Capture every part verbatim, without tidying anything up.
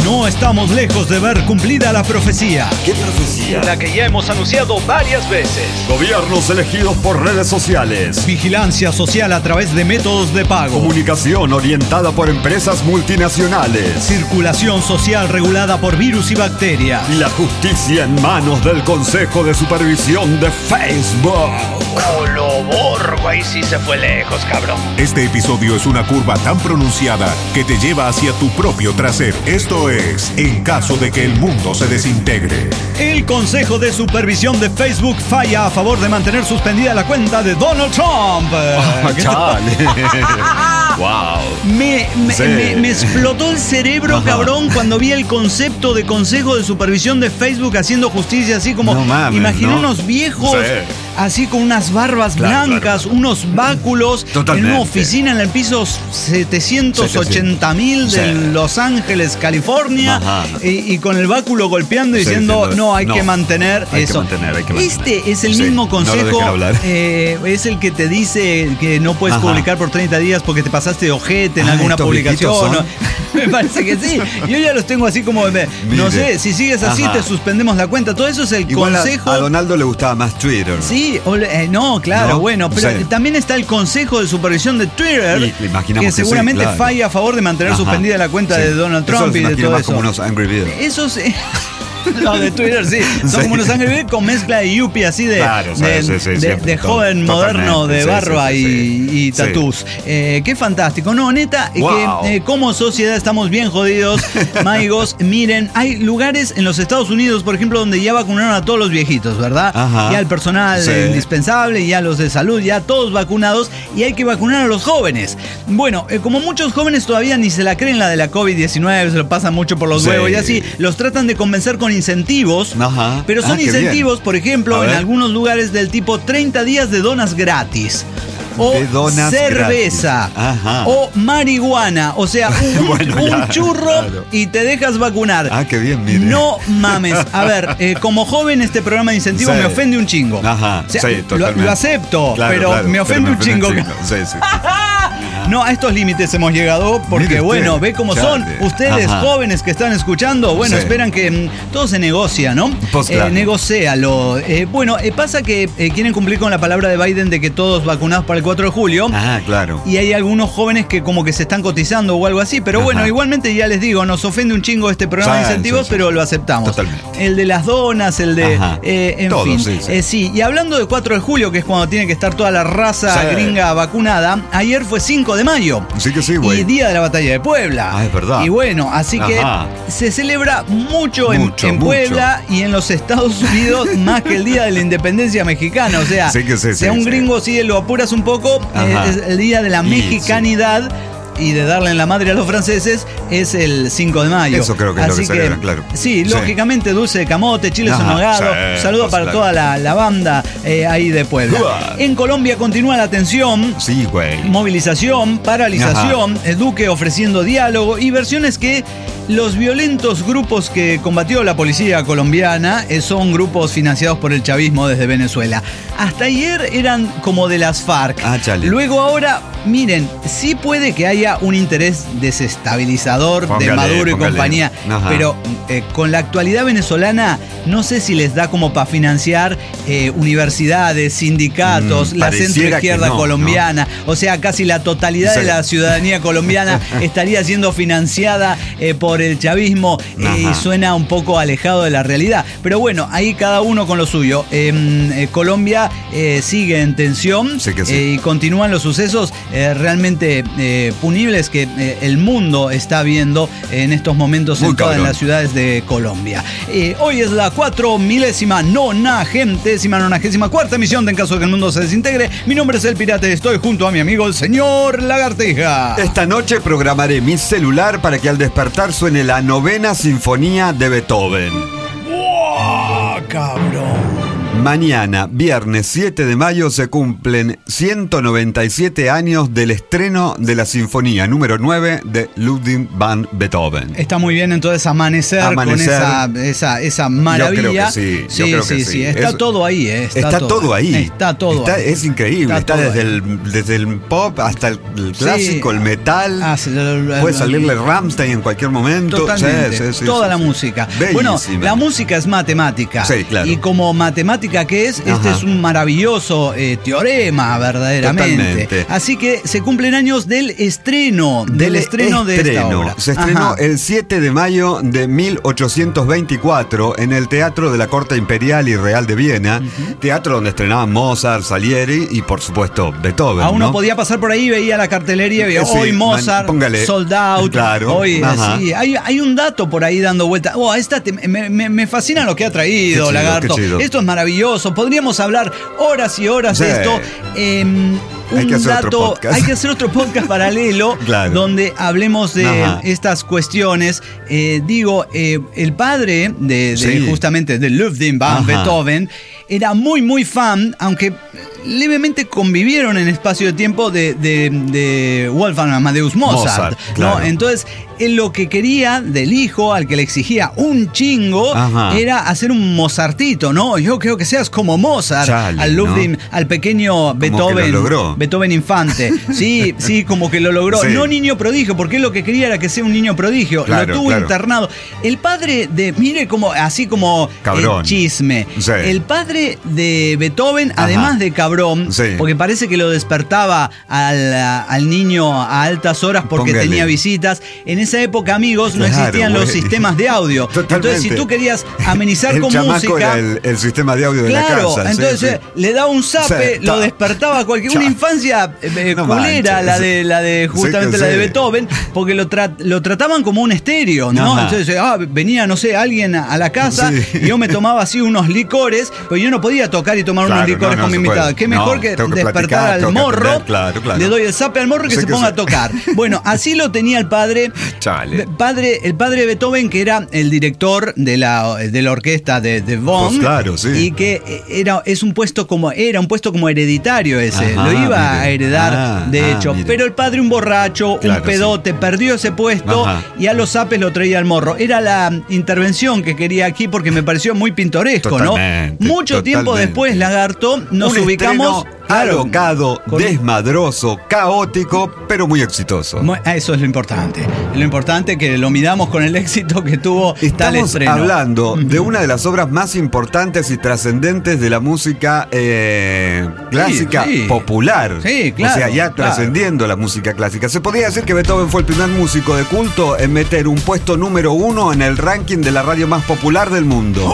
No estamos lejos de ver cumplida la profecía. ¿Qué profecía? La que ya hemos anunciado varias veces. Gobiernos elegidos por redes sociales. Vigilancia social a través de métodos de pago. Comunicación orientada por empresas multinacionales. Circulación social regulada por virus y bacterias. Y la justicia en manos del Consejo de Supervisión de Facebook. Oh, lo borgo, ahí sí se fue lejos, cabrón. Este episodio es una curva tan pronunciada que te lleva hacia tu propio trasero. Esto es En caso de que el mundo se desintegre. El Consejo de Supervisión de Facebook falla a favor de mantener suspendida la cuenta de Donald Trump. Oh, chale. Wow. Me, me, Sí. me, me explotó el cerebro, Ajá. cabrón, cuando vi el concepto de Consejo de Supervisión de Facebook haciendo justicia, así como, No mames, imaginé ¿no? unos viejos, Sí. así con unas barbas Claro, blancas, claro. unos báculos, Totalmente. en una oficina en el piso setecientos ochenta mil de Sí. Los Ángeles, California, Ajá. y, y con el báculo golpeando y Sí, diciendo, diciendo, no, hay no, que mantener hay que eso. mantener, hay que mantener. Este es el Sí, mismo no lo consejo, dejen hablar. eh, es el que te dice que no puedes Ajá. publicar por treinta días porque te pasaste de ojete en Ah, alguna estos publicación. viejitos ¿no? Me parece que sí. Yo ya los tengo así como, de, no Mire. sé, si sigues así Ajá. te suspendemos la cuenta. Todo eso es el Igual a, consejo. a Donaldo le gustaba más Twitter. Sí, o le- eh, no, claro, ¿No? bueno, pero Sí. tamí también está el Consejo de Supervisión de Twitter, Y- le imaginamos que que sí, seguramente claro. falla a favor de mantener Ajá. suspendida la cuenta Sí. de Donald Eso Trump se y de imagina todo más eso. como unos Angry Birds. Esos... Los de Twitter, sí. Son Sí. como unos Angry Birds con mezcla de Yuppie así de, Claro, sí, de, sí, sí, de- siempre, de todo- joven totalmente, moderno de sí, barba sí, sí, y, sí. y tatús. Eh, qué fantástico. No, neta, Wow. que eh, como sociedad estamos bien jodidos, maigos. Miren, hay lugares en los Estados Unidos, por ejemplo, donde ya vacunaron a todos los viejitos, ¿verdad? Ajá. Ya el personal Sí. eh, indispensable, ya los de salud, ya todos vacunados, y hay que vacunar a los jóvenes. Bueno, eh, como muchos jóvenes todavía ni se la creen la de la covid diecinueve, se lo pasan mucho por los Sí. huevos y así, los tratan de convencer con incentivos. Ajá. Pero son Ah, qué incentivos, bien. por ejemplo, A en ver. algunos lugares del tipo treinta días de donas gratis. O De donas cerveza. gratis. Ajá. O marihuana. O sea, un, Bueno, un ya, churro claro. y te dejas vacunar. Ah, qué bien, mire. No mames. A ver, eh, como joven este programa de incentivo Sí. me ofende un chingo. Ajá, O sea, sí, lo- totalmente. Lo, acepto, Claro, pero claro, me ofende un chingo. Sí, sí. No, a estos límites hemos llegado porque, Mire usted, bueno, ve cómo son chale. ustedes Ajá. jóvenes que están escuchando. Bueno, Sí. esperan que mm, todo se negocia, ¿no? Pues, Eh, claro. negocéalo. Eh, bueno, eh, pasa que eh, quieren cumplir con la palabra de Biden de que todos vacunados para el cuatro de julio. Ah, claro. Y hay algunos jóvenes que como que se están cotizando o algo así. Pero Ajá. bueno, igualmente ya les digo, nos ofende un chingo este programa Sí, de incentivos, sí, sí. pero lo aceptamos. Totalmente. El de las donas, el de... Ajá. eh, en Todo, fin. sí, sí. Eh, sí, y hablando de cuatro de julio, que es cuando tiene que estar toda la raza Sí. gringa vacunada, ayer fue cinco de mayo. Sí que sí, Y güey. día de la batalla de Puebla. Ah, es verdad. Y bueno, así que Ajá. se celebra mucho, en- Mucho, en, mucho. Puebla y en los Estados Unidos más que el día de la independencia mexicana. O sea, Sí que sí, si a sí, un sí. gringo sí lo apuras un poco, Ajá. eh, es el día de la Y, mexicanidad. Y de darle en la madre a los franceses es el cinco de mayo. Eso creo que es lo Así que celebran, claro. Sí, Sí. lógicamente dulce de camote, chiles en Ajá, nogado. sí, Saludo pues, para claro. toda la, la banda eh, ahí de Puebla. Uah. En Colombia continúa la tensión. Sí, güey. Movilización, paralización, el Duque ofreciendo diálogo y versiones que los violentos grupos que combatió la policía colombiana eh, son grupos financiados por el chavismo desde Venezuela. Hasta ayer eran como de las FARC. Ah, chale. Luego ahora, miren, sí puede que haya un interés desestabilizador de Póngale, Maduro y póngale. compañía, Ajá. pero eh, con la actualidad venezolana no sé si les da como para financiar eh, universidades, sindicatos, Mm, la pareciera centroizquierda que no, colombiana. O sea, casi la totalidad Sí. de la ciudadanía colombiana estaría siendo financiada eh, por el chavismo eh, Ajá. y suena un poco alejado de la realidad. Pero bueno, ahí cada uno con lo suyo. Eh, eh, Colombia eh, sigue en tensión Sí que sí. eh, y continúan los sucesos eh, realmente eh, punibles que eh, el mundo está viendo en estos momentos Muy en todas cabrón. las ciudades de Colombia. Eh, hoy es la cuatro milésima nonagentésima nonagésima cuarta emisión de En caso de que el mundo se desintegre. Mi nombre es El Pirata y estoy junto a mi amigo el señor Lagartija. Esta noche programaré mi celular para que al despertar suene la novena sinfonía de Beethoven. ¡Wow, cabrón! Mañana, viernes siete de mayo, se cumplen ciento noventa y siete años del estreno de la Sinfonía número nueve de Ludwig van Beethoven. Está muy bien entonces amanecer, Amanecer. con esa, esa, esa maravilla. Yo creo que sí. Sí, yo creo sí, que sí. sí. Está es, todo ahí, eh. Está, está todo, todo ahí. Está todo está, ahí. Es increíble. Está, Está desde, todo el, desde el pop hasta el, el clásico, Sí. el metal. Ah, sí, lo- lo- Puede lo- salirle Rammstein en cualquier momento. Totalmente, Sí, sí, sí, toda sí, la sí. música. Bellísima. Bueno, la música es matemática. Sí, claro. Y como matemática que es, este Ajá. es un maravilloso eh, teorema, verdaderamente. Totalmente. Así que se cumplen años del estreno, del, Del estreno, de esta estreno. obra. Se estrenó Ajá. el siete de mayo de mil ochocientos veinticuatro en el Teatro de la Corte Imperial y Real de Viena, uh-huh. teatro donde estrenaban Mozart, Salieri y por supuesto Beethoven. A uno ¿no? podía pasar por ahí, veía la cartelería, veía Sí, hoy Mozart, man, póngale. Sold Out. Claro. Hoy, Ajá. sí, hay, hay un dato por ahí dando vuelta. Oh, esta te- me, me- me fascina lo que ha traído, Qué chido, Lagarto. qué chido. Esto es maravilloso. Podríamos hablar horas y horas Sí. de esto. Eh, Hay un que hacer otro dato, podcast. hay que hacer otro podcast paralelo Claro. donde hablemos de Ajá. estas cuestiones. Eh, digo, eh, el padre de, de Sí. justamente de Ludwig van Ajá. Beethoven era muy, muy fan, aunque levemente convivieron en espacio de tiempo de, de, de Wolfgang Amadeus Mozart. Mozart, ¿no? claro. Entonces, él lo que quería del hijo, al que le exigía un chingo, Ajá. era hacer un Mozartito, ¿no? Yo creo que seas como Mozart, Chale, al Ludwig, ¿no? al pequeño que Beethoven. lo logró. Beethoven infante. Sí, sí, como que lo logró. Sí. No niño prodigio, porque él lo que quería era que sea un niño prodigio. Claro, lo tuvo claro. internado. El padre de, mire como, así como Cabrón. el chisme. Sí. El padre de Beethoven, Ajá. además de cabrón, Sí. porque parece que lo despertaba al, al niño a altas horas porque Póngale. tenía visitas. En esa época, amigos, no Claro, existían los güey. sistemas de audio. Totalmente. Entonces, si tú querías amenizar el con chamaco música. era el, el sistema de audio de Claro, la casa. sí, entonces sí. le daba un zape, Sí, lo ta. despertaba a cualquier. Cha. Una infancia eh, No culera, manches. la de la de justamente Sí, la de sí. Beethoven, porque lo, tra- lo trataban como un estéreo, ¿no? Ajá. Entonces, ah, venía, no sé, alguien a, a la casa Sí. y yo me tomaba así unos licores, pero yo no podía tocar y tomar Claro, unos licores no, no con mi se invitado. puede. Qué No, mejor que tengo que despertar platicar, al tengo que morro, aprender, claro, claro. le doy el zape al morro y que Sí se que ponga sí. a tocar. Bueno, así lo tenía el padre. Chale. Be- Padre, el padre de Beethoven, que era el director de la, de la orquesta de, de Bonn. Pues claro, sí. Y que era, es un puesto como, era un puesto como hereditario ese. Ajá, lo iba mire. a heredar, Ah, de ah, hecho. mire. Pero el padre, un borracho, Claro, un pedote, perdió ese puesto Ajá. y a los zapes lo traía al morro. Era la intervención que quería aquí porque me pareció muy pintoresco, Totalmente, ¿no? Mucho tiempo totalmente. después, Lagarto, nos Un ubicamos. estreno claro, alocado, con- desmadroso, caótico, pero muy exitoso. Mu- Eso es lo importante. Lo importante que lo midamos con el éxito que tuvo tal Estamos estreno. hablando de una de las obras más importantes y trascendentes de la música eh, clásica Sí, sí. popular. Sí, claro, O sea, ya claro. trascendiendo la música clásica. Se podría decir que Beethoven fue el primer músico de culto en meter un puesto número uno en el ranking de la radio más popular del mundo.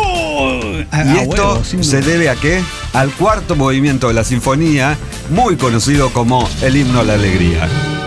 A- Y a esto huevo, sin se duda. debe a qué? Al cuarto movimiento de la sinfonía, muy conocido como el himno a la alegría.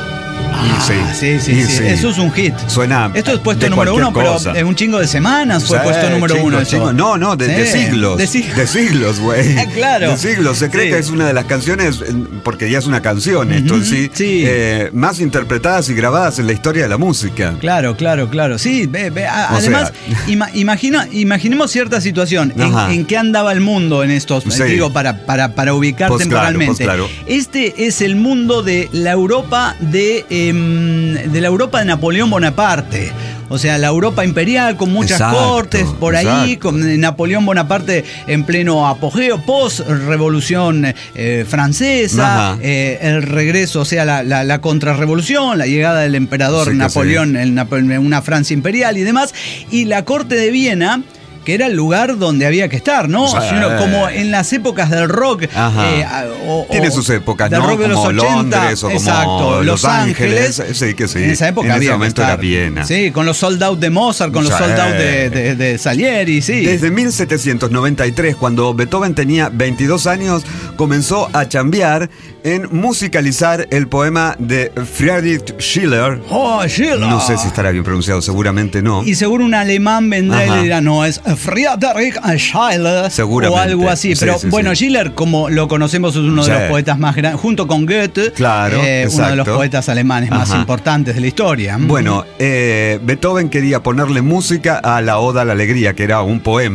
Y Ah, sí, sí, y sí. Eso es un hit. Suena Esto es puesto de número uno, cualquier pero cosa. en un chingo de semanas fue Sí, puesto número chicos, uno. Eso. chicos. No, no, de, de Sí, siglos. de siglos. De siglos, güey. Ah, claro. De siglos. Se cree Sí. que es una de las canciones, eh, porque ya es una canción esto en Ujú, sí, sí. eh, más interpretadas y grabadas en la historia de la música. Claro, claro, claro. Sí, ve, ve, a- O además, sea- ima- imagina, imaginemos cierta situación en, Ajá. en qué andaba el mundo en estos, Sí. digo, para, para, para ubicar Pues claro, temporalmente. pues claro. Este es el mundo de la Europa de, em, de la Europa de Napoleón Bonaparte. O sea, la Europa imperial con muchas Exacto, cortes por ahí, exacto. con Napoleón Bonaparte en pleno apogeo, post-revolución eh, francesa, Ajá. eh, el regreso, o sea, la, la, la contrarrevolución, la llegada del emperador Sí que Napoleón en Napo- en una Francia imperial y demás, y la corte de Viena, que era el lugar donde había que estar, ¿no? Sí. Si uno- como en las épocas del rock. Ajá. eh, a- o- Tiene o sus épocas, del ¿no? rock de los Como ochenta, Londres o como exacto, Los Ángeles. Sí, que sí. En esa época En ese había que momento estar. era Viena. Sí, con los sold out de Mozart, con los Sí. sold out de, de- de Salieri, sí. Desde mil setecientos noventa y tres, cuando Beethoven tenía veintidós años, comenzó a chambear en musicalizar el poema de Friedrich Schiller. Oh, Schiller. No sé si estará bien pronunciado, seguramente no. Y seguro un alemán vendrá y Ajá. le dirá, no, es Friedrich Schiller Seguramente. o algo así. Sí, Pero sí, bueno, sí. Schiller, como lo conocemos, es uno Sí. de los poetas más grandes, junto con Goethe, Claro, eh, uno de los exacto. poetas alemanes más Ajá. importantes de la historia. Bueno, eh, Beethoven quería ponerle música a la Oda a la Alegría, que era un poema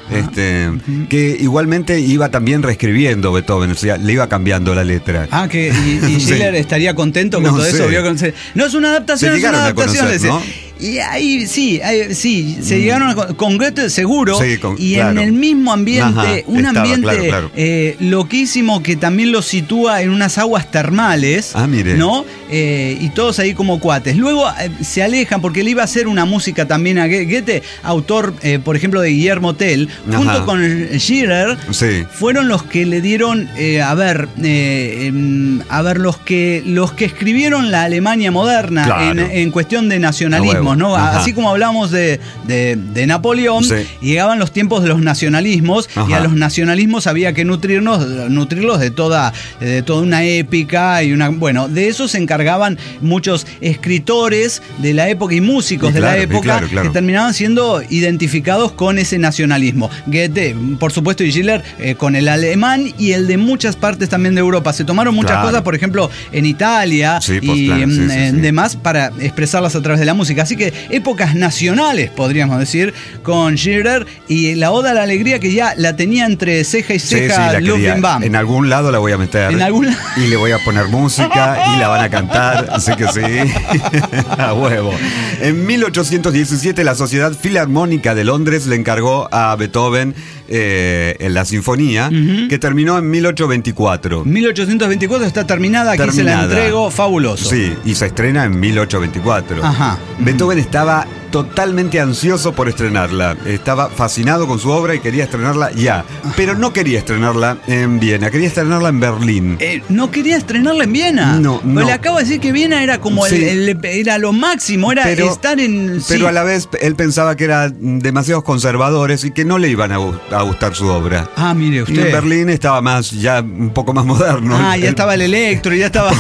Este, uh-huh. Que igualmente iba también reescribiendo Beethoven, o sea, le iba cambiando la letra. Ah, que y, y Schiller sí. estaría contento con no todo sé. eso. Vio con, no es una adaptación, es una adaptación. Conocer, ¿no? Y ahí sí, ahí, sí, se mm. llegaron a, con Goethe seguro, sí, con, y claro. en el mismo ambiente, Ajá, un estaba, ambiente claro, claro. Eh, loquísimo que también lo sitúa en unas aguas termales, ah, mire. ¿no? Eh, y todos ahí como cuates. Luego eh, se alejan porque él iba a hacer una música también a Goethe, autor, eh, por ejemplo, de Guillermo Tell, Ajá. junto con Schiller, sí. fueron los que le dieron, eh, a ver, eh, eh, a ver, los que los que escribieron la Alemania moderna claro. en, en cuestión de nacionalismo, ¿no? Ajá. Así como hablamos de, de, de Napoleón, sí. llegaban los tiempos de los nacionalismos, Ajá. y a los nacionalismos había que nutrirnos, nutrirlos de toda, de toda una épica y una. Bueno, de eso se encargaban muchos escritores de la época y músicos y de claro, la época claro, claro. que terminaban siendo identificados con ese nacionalismo. Goethe, por supuesto, y Schiller eh, con el alemán y el de muchas partes también de Europa. Se tomaron muchas claro. cosas, por ejemplo, en Italia sí, y pues, claro, sí, en, sí, en sí. demás para expresarlas a través de la música. Así que épocas nacionales, podríamos decir, con Schiller, y la Oda a la Alegría que ya la tenía entre ceja y ceja sí, sí, Ludwig van. En algún lado la voy a meter. En algún lado. Y le voy a poner música y la van a cantar, así que sí. A huevo. En mil ochocientos diecisiete la Sociedad Filarmónica de Londres le encargó a Beethoven eh, en la sinfonía, uh-huh. que terminó en mil ochocientos veinticuatro. mil ochocientos veinticuatro está terminada, aquí terminada. se la entrego, fabuloso. Sí, y se estrena en mil ochocientos veinticuatro. Ajá. Beethoven estaba totalmente ansioso por estrenarla. Estaba fascinado con su obra y quería estrenarla ya. Pero no quería estrenarla en Viena, quería estrenarla en Berlín. Eh, ¿No quería estrenarla en Viena? No, no. Pero le acabo de decir que Viena era como sí. el, el, era lo máximo, era pero, estar en... Pero sí. a la vez él pensaba que eran demasiados conservadores y que no le iban a, a gustar su obra. Ah, mire usted. Y en Berlín estaba más, ya un poco más moderno. Ah, ya estaba el electro, ya estaba...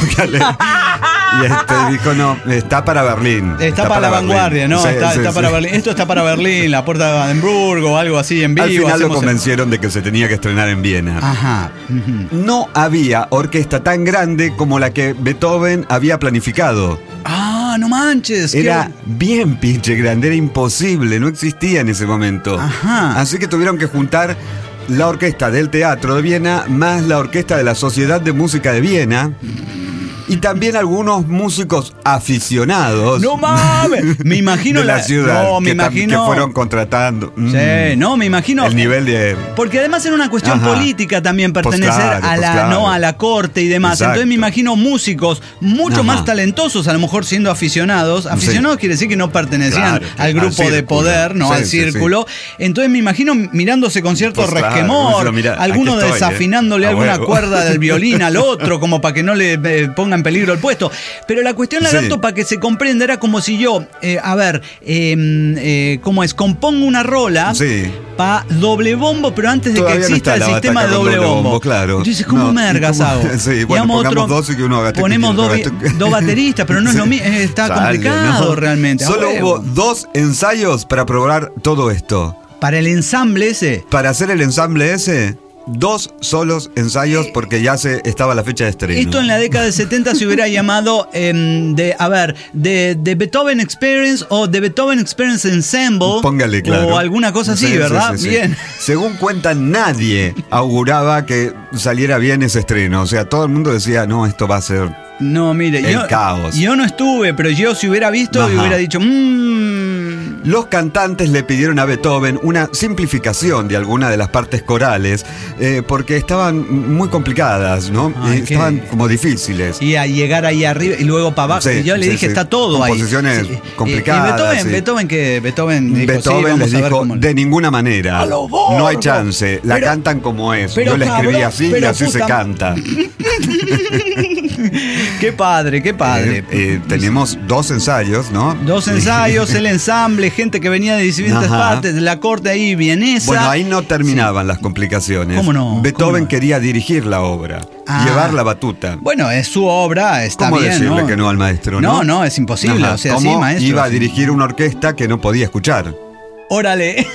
Y este dijo, no, está para Berlín. Está, está para, para la Berlín. vanguardia, ¿no? Sí, está sí, está sí. para Berlín. Esto está para Berlín, la puerta de Brandenburgo o algo así en vivo. Al final lo convencieron el... de que se tenía que estrenar en Viena. Ajá. Uh-huh. No había orquesta tan grande como la que Beethoven había planificado. Ah, no manches. Era qué... bien pinche grande, era imposible, no existía en ese momento. Ajá. Así que tuvieron que juntar la orquesta del Teatro de Viena más la orquesta de la Sociedad de Música de Viena. Y también algunos músicos aficionados. No mames, me imagino de la, la ciudad no, me que, imagino que fueron contratando. Sí, mm, no, me imagino el nivel de. Porque además era una cuestión Ajá. política también pertenecer pues claro, a la pues claro. no a la corte y demás. Exacto. Entonces me imagino músicos mucho Ajá. más talentosos, a lo mejor siendo aficionados. Aficionados sí. quiere decir que no pertenecían claro, al grupo al de poder, no sí, al círculo. Sí, sí. Entonces me imagino mirándose con cierto pues resquemor, claro, mira, alguno estoy, desafinándole eh. alguna huevo. cuerda del violín al otro, como para que no le eh, ponga en peligro el puesto. Pero la cuestión, Lagarto, sí. para que se comprenda, era como si yo, eh, a ver, eh, eh, ¿cómo es? Compongo una rola sí. para doble bombo, pero antes de Todavía que exista no el sistema de doble, doble bombo. bombo. Claro. Entonces, ¿cómo no, mergas ¿cómo? hago? Sí, bueno, pongamos otro, dos y que uno haga ponemos dos, dos bateristas, pero no es sí. lo mismo, está Sale, complicado ¿no? realmente. Solo hubo dos ensayos para probar todo esto. ¿Para el ensamble ese? Para hacer el ensamble ese... Dos solos ensayos porque ya se estaba la fecha de estreno. Esto en la década del setenta se hubiera llamado eh, de, a ver, de, de Beethoven Experience o de Beethoven Experience Ensemble. Póngale, claro. O alguna cosa así, sí, ¿verdad? Sí, sí, bien. Sí. Según cuentan, nadie auguraba que saliera bien ese estreno. O sea, todo el mundo decía, no, esto va a ser no, mire, el yo, caos. Yo no estuve, pero yo si hubiera visto, Ajá. hubiera dicho, mmm. Los cantantes le pidieron a Beethoven una simplificación de alguna de las partes corales eh, porque estaban muy complicadas, ¿no? Ay, estaban qué... como difíciles. Y a llegar ahí arriba y luego para abajo. Sí, y yo le sí, dije, sí. está todo Composiciones ahí. Composiciones complicadas. Y, y Beethoven, sí. Beethoven que Beethoven dijo, Beethoven sí, vamos les a ver dijo, cómo... de ninguna manera. A lo bordo. No hay chance. La pero, cantan como es. Pero, yo la escribí cabrón, así y así puta... se canta. Qué padre, qué padre. Eh, eh, tenemos dos ensayos, ¿no? Dos ensayos, el ensamble, gente que venía de distintas Ajá. partes, de la corte ahí vienesa. Bueno, ahí no terminaban sí. las complicaciones. ¿Cómo no? Beethoven ¿Cómo no? quería dirigir la obra, ah. llevar la batuta. Bueno, es su obra, está ¿Cómo bien, decirle ¿no? que no al maestro? No, no, no es imposible. Ajá. O sea, ¿Cómo sí, maestro. iba a sí. dirigir una orquesta que no podía escuchar? órale.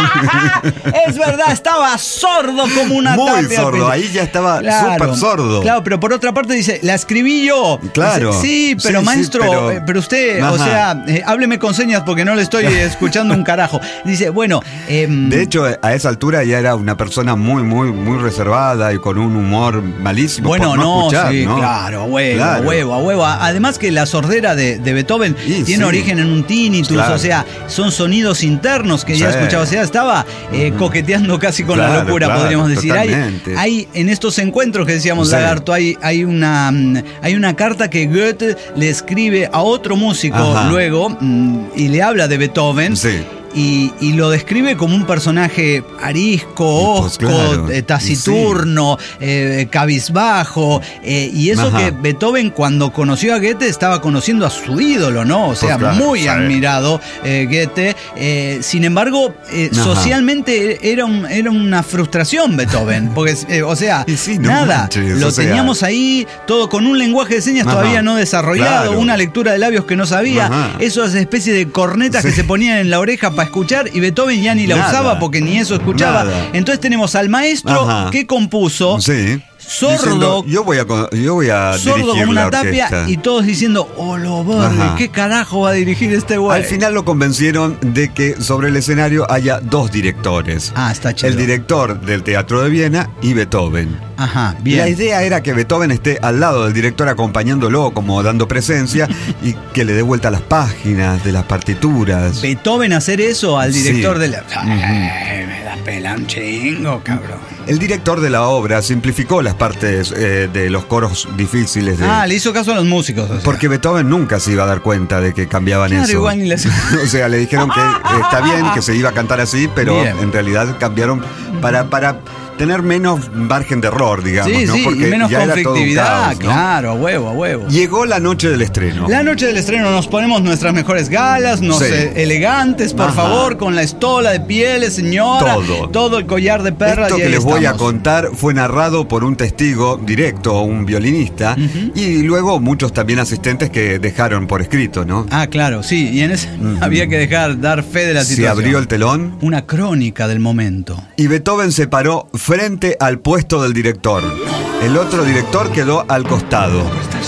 Es verdad, estaba sordo como una Muy tapia. sordo, ahí ya estaba Claro, súper sordo. Claro, pero por otra parte dice, la escribí yo. Claro. Dice, sí, pero Sí, maestro, sí, pero... pero- pero usted, Ajá. o sea, eh, hábleme con señas porque no le estoy escuchando un carajo. Dice, bueno... Eh, De hecho, a esa altura ya era una persona muy, muy, muy reservada y con un humor malísimo. Bueno, por no, no, escuchar, sí, ¿no? claro, a huevo, Claro. a huevo, a huevo. Además que la sordera de, de Beethoven Y tiene sí. origen en un tinnitus, Claro. o sea, son sonidos internos que ya Sí. escuchaba, o sea, estaba eh, coqueteando casi con la Claro, locura, claro, podríamos decir. Hay, totalmente. hay en estos encuentros que decíamos, Sí. Lagarto, hay, hay, una, mm, hay una carta que Goethe le escribe a otro músico Ajá. luego mm, y le habla de Beethoven. Sí. Y, y lo describe como un personaje arisco, Y pues, hosco, claro, eh, y taciturno, eh, cabizbajo. eh, y eso Ajá. que Beethoven, cuando conoció a Goethe, estaba conociendo a su ídolo, ¿no? O sea, Pues claro, muy sí. admirado eh, Goethe. Eh, sin embargo, eh, Ajá. socialmente era, un- era una frustración Beethoven. Porque, eh, o sea, Y sí, no nada. manches, lo o sea. teníamos ahí, todo con un lenguaje de señas Ajá. todavía no desarrollado, Claro. una lectura de labios que no sabía, Ajá. esas especies de cornetas que Sí. se ponían en la oreja para escuchar, y Beethoven ya ni la Nada. usaba porque ni eso escuchaba. Nada. Entonces tenemos al maestro Ajá. que compuso, Sí. sordo, Diciendo, yo voy a, con- yo voy a sordo dirigir como la una tapia, orquesta. y todos diciendo, oh, lo verde, Ajá. ¿qué carajo va a dirigir este güey? Al final lo convencieron de que sobre el escenario haya dos directores. Ah, está chido. El director del Teatro de Viena y Beethoven. Ajá, bien. La idea era que Beethoven esté al lado del director acompañándolo, como dando presencia, y que le dé vuelta las páginas de las partituras. Beethoven hacer eso al director Sí. de la... Ay, me da pela un chingo, cabrón. El director de la obra simplificó las partes eh, de los coros difíciles. De, Ah, le hizo caso a los músicos. o sea. porque Beethoven nunca se iba a dar cuenta de que cambiaban Claro, eso. igual ni les- O sea, le dijeron que eh, está bien, que se iba a cantar así, pero Bien. en realidad cambiaron para, para tener menos margen de error, digamos, Sí, ¿no? sí, y Porque menos ya era todo un conflictividad, caos, ¿no? claro, a huevo, a huevo. Llegó la noche del estreno. La noche del estreno nos ponemos nuestras mejores galas, nos Sí. eh, elegantes, por Ajá. favor, con la estola de pieles, señora. Todo. Todo el collar de perlas. Esto y que ahí les voy a estamos. contar fue narrado por un testigo directo, un violinista, y luego muchos también asistentes que dejaron por escrito, ¿no? Ah, claro, sí, y en ese había que dejar, dar fe de la Se situación. abrió el telón Una crónica del momento. y Beethoven se paró frente al puesto del director. El otro director quedó al costado.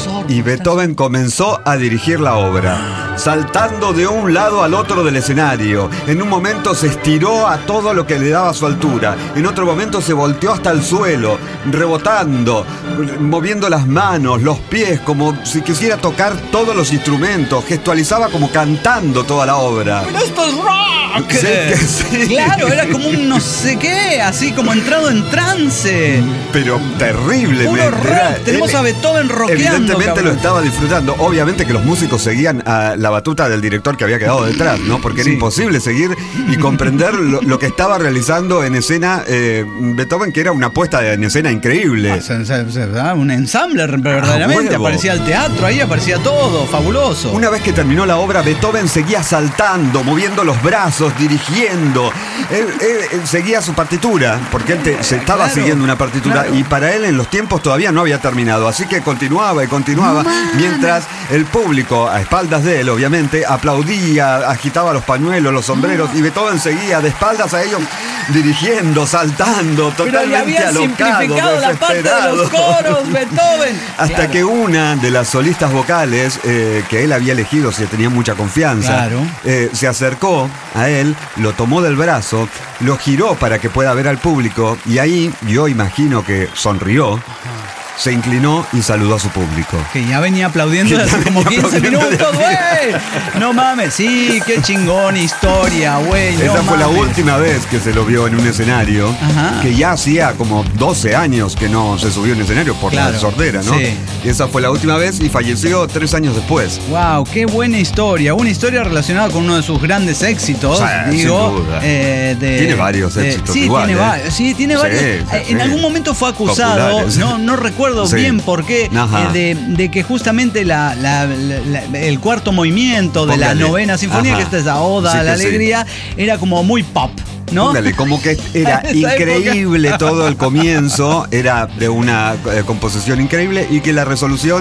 Y Beethoven comenzó a dirigir la obra, saltando de un lado al otro del escenario. En un momento se estiró a todo lo que le daba a su altura. En otro momento se volteó hasta el suelo, rebotando, moviendo las manos, los pies, como si quisiera tocar todos los instrumentos. Gestualizaba como cantando toda la obra. ¡Pero esto es rock! Sí, que sí. Claro, era como un no sé qué, así como entrado en trance. Pero terriblemente. Puro rock. Era- Tenemos él- a Beethoven rockeando, Evidentemente cabrón. lo estaba disfrutando. Obviamente que los músicos seguían a la batuta del director que había quedado detrás, ¿no? Porque Sí. era imposible seguir y comprender lo, lo que estaba realizando en escena eh, Beethoven, que era una puesta en escena increíble. Se- se- se- ¿verdad? Un ensamble verdaderamente. huevo. Aparecía el teatro ahí, aparecía todo. Fabuloso. Una vez que terminó la obra, Beethoven seguía saltando, moviendo los brazos, dirigiendo. Él, él- él seguía su partitura, porque él te- se estaba Claro, siguiendo una partitura claro. y para él en los tiempos todavía no había terminado. Así que continuaba y continuaba, mientras el público, a espaldas de él, obviamente, aplaudía, agitaba los pañuelos, los sombreros, y Beethoven seguía de espaldas a ellos, dirigiendo, saltando, Pero le totalmente habían alocado, simplificado la parte de los desesperado. coros, Beethoven. Hasta Claro. que una de las solistas vocales eh, que él había elegido, si tenía mucha confianza, Claro. eh, se acercó a él, lo tomó del brazo, lo giró para que pueda ver al público y ahí yo imagino que sonrió, se inclinó y saludó a su público. Que ya venía aplaudiendo Que ya hace como venía quince aplaudiendo de minutos, güey. No mames, sí, qué chingón historia, güey. No Esa fue la mames. última vez que se lo vio en un escenario, Ajá. que ya hacía como doce años que no se subió a un escenario por Claro, la sordera, ¿no? sí. Y esa fue la última vez y falleció tres años después. Wow, qué buena historia. Una historia relacionada con uno de sus grandes éxitos. Sí, digo, sin duda. eh, de- Tiene varios de- éxitos Sí, igual, tiene, ¿eh? va- sí, tiene Sí, varios. sí, Eh, sí. En algún momento fue acusado, Populares. no, no recuerdo Sí. bien por qué, Ajá. eh, de, de que justamente la, la- la- la- el cuarto movimiento de Póngale. la novena sinfonía, Ajá. que esta es la Oda Sí a la que sí. Alegría, era como muy pop, ¿no? Póngale, como que era En esa increíble época. todo el comienzo, era de una eh, composición increíble y que la resolución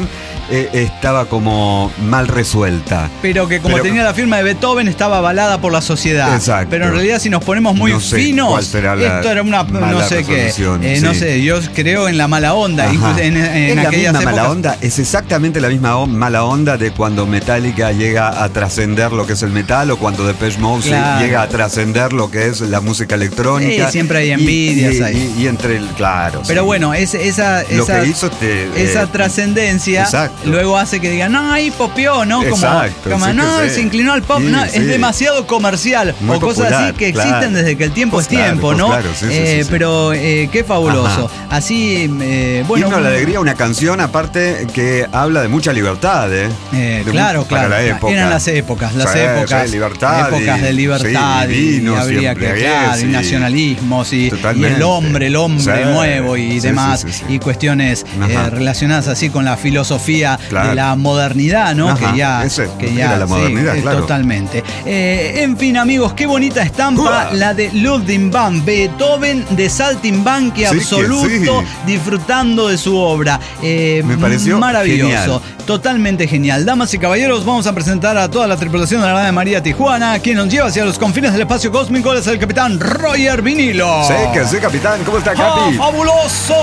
eh, estaba como mal resuelta. Pero que como Pero- tenía la firma de Beethoven estaba avalada por la sociedad. Exacto. Pero en realidad si nos ponemos muy No sé finos, cuál será la esto era una, no mala sé qué, resolución, eh, no sí. sé, yo creo en la mala onda. Ajá. Incluso en, en es la aquellas misma mala épocas- onda, es exactamente la misma o- mala onda de cuando Metallica llega a trascender lo que es el metal o cuando Depeche Mode Claro. llega a trascender lo que es la música electrónica. Sí, siempre hay Y- envidias y, ahí. Y, y entre el, claro. Pero sí. bueno, es, esa, Lo esa, que hizo te, esa eh, trascendencia exacto. luego hace que digan, no, ahí popió, ¿no? Como, Exacto, como, sí que no, sí. se inclinó al pop, Sí, no, sí. es demasiado comercial. Muy o cosas popular, así que claro. existen desde que el tiempo Pues es claro, tiempo, pues ¿no? claro, sí, sí, Eh, sí, sí. Pero eh, qué fabuloso. Ajá. Así, eh, bueno. Himno a la Alegría, una canción aparte que habla de mucha libertad, ¿eh? Eh, De claro, mu- para claro. la época. Eran las épocas, las Sí, épocas. sí, libertad épocas y- de libertad sí, y, y vinos y habría que, embriaguez claro, y y- nacionalismos y, y Totalmente. el hombre, el hombre Sí, nuevo y sí, demás, sí, sí, sí. y cuestiones eh, Ajá. relacionadas así con la filosofía Claro. de la modernidad, ¿no? Ajá, Que ya, ese que era ya la sí, modernidad, eh, claro. totalmente. Eh, en fin, amigos, qué bonita estampa Uah. la de Ludwig van Beethoven de Saltimbanqui Sí que absoluto, sí. disfrutando de su obra. Eh, Me pareció maravilloso. genial. Totalmente genial. Damas y caballeros, vamos a presentar a toda la tripulación de la nave de María Tijuana, quien nos lleva hacia los confines del espacio cósmico. Es el capitán Roger Vinilo. Sí, que sí, capitán. ¿Cómo está, ¡Ah, Capi? fabuloso!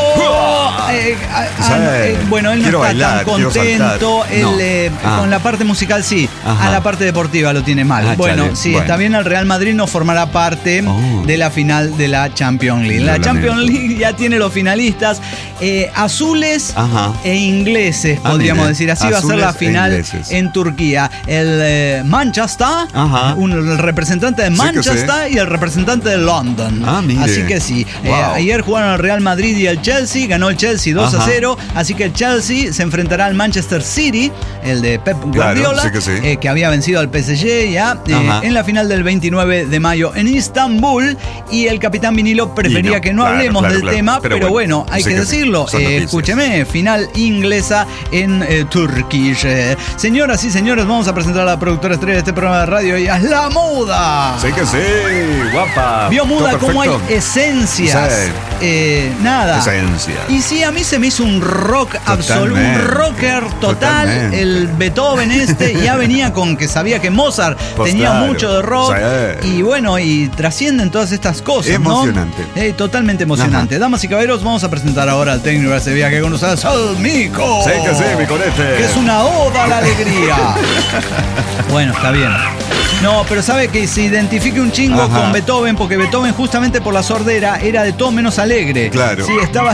Eh, ah, ah, Sí. eh, bueno, él no Quiero está bailar, tan quiero contento. saltar. Él No. eh, Ah. con la parte musical sí, Ajá. a la parte deportiva lo tiene mal. Ah, bueno, chale. sí, Bueno. está bien, el Real Madrid no formará parte Oh. de la final de la Champions League. Lo La lamento. Champions League ya tiene los finalistas eh, azules Ajá. e ingleses, Ah, podríamos mire, decir. Así va a ser azules la e final ingleses. en Turquía. El eh, Manchester, Ajá. un, el representante de Sí que Manchester y el representante de London. Ah, mire. Así que sí. Eh, Wow. ayer jugaron el Real Madrid y el Chelsea. Ganó el Chelsea dos a Ajá. cero. Así que el Chelsea se enfrentará al Manchester City, el de Pep Claro, Guardiola, sí que sí. eh, que había vencido al P S G ya eh, Ajá. en la final del veintinueve de mayo en Istambul. Y el capitán Vinilo prefería Y no, que no claro, hablemos claro, del claro. tema, pero, Pero bueno, bueno, hay sí que que sí. decirlo. Son Eh, noticias. escúcheme, final inglesa en eh, Turkish. Eh, señoras y señores, vamos a presentar a la productora estrella de este programa de radio. Ella es La Muda. Sí que sí, guapa. Vio Muda Todo cómo hay perfecto. esencias. Sí. Eh, nada. Esencias. Y sí, a mí se me hizo un rock absoluto, un Totalmente. rocker total. Totalmente. El Beethoven este ya venía con que sabía que Mozart Pues tenía claro. mucho de rock. Sí. Y bueno, y trascienden todas estas cosas. Emocionante. ¿no? Eh, totalmente emocionante. Ajá. Damas y caballeros, vamos a presentar ahora al técnico de este viaje con ustedes, al Mico. Sí que sí, mi conete. Que es una oda a la alegría. Bueno, está bien. No, pero sabe que se identifique un chingo Ajá. con Beethoven, porque Beethoven justamente por la sordera era de todo menos alegre. Claro. Sí, estaba...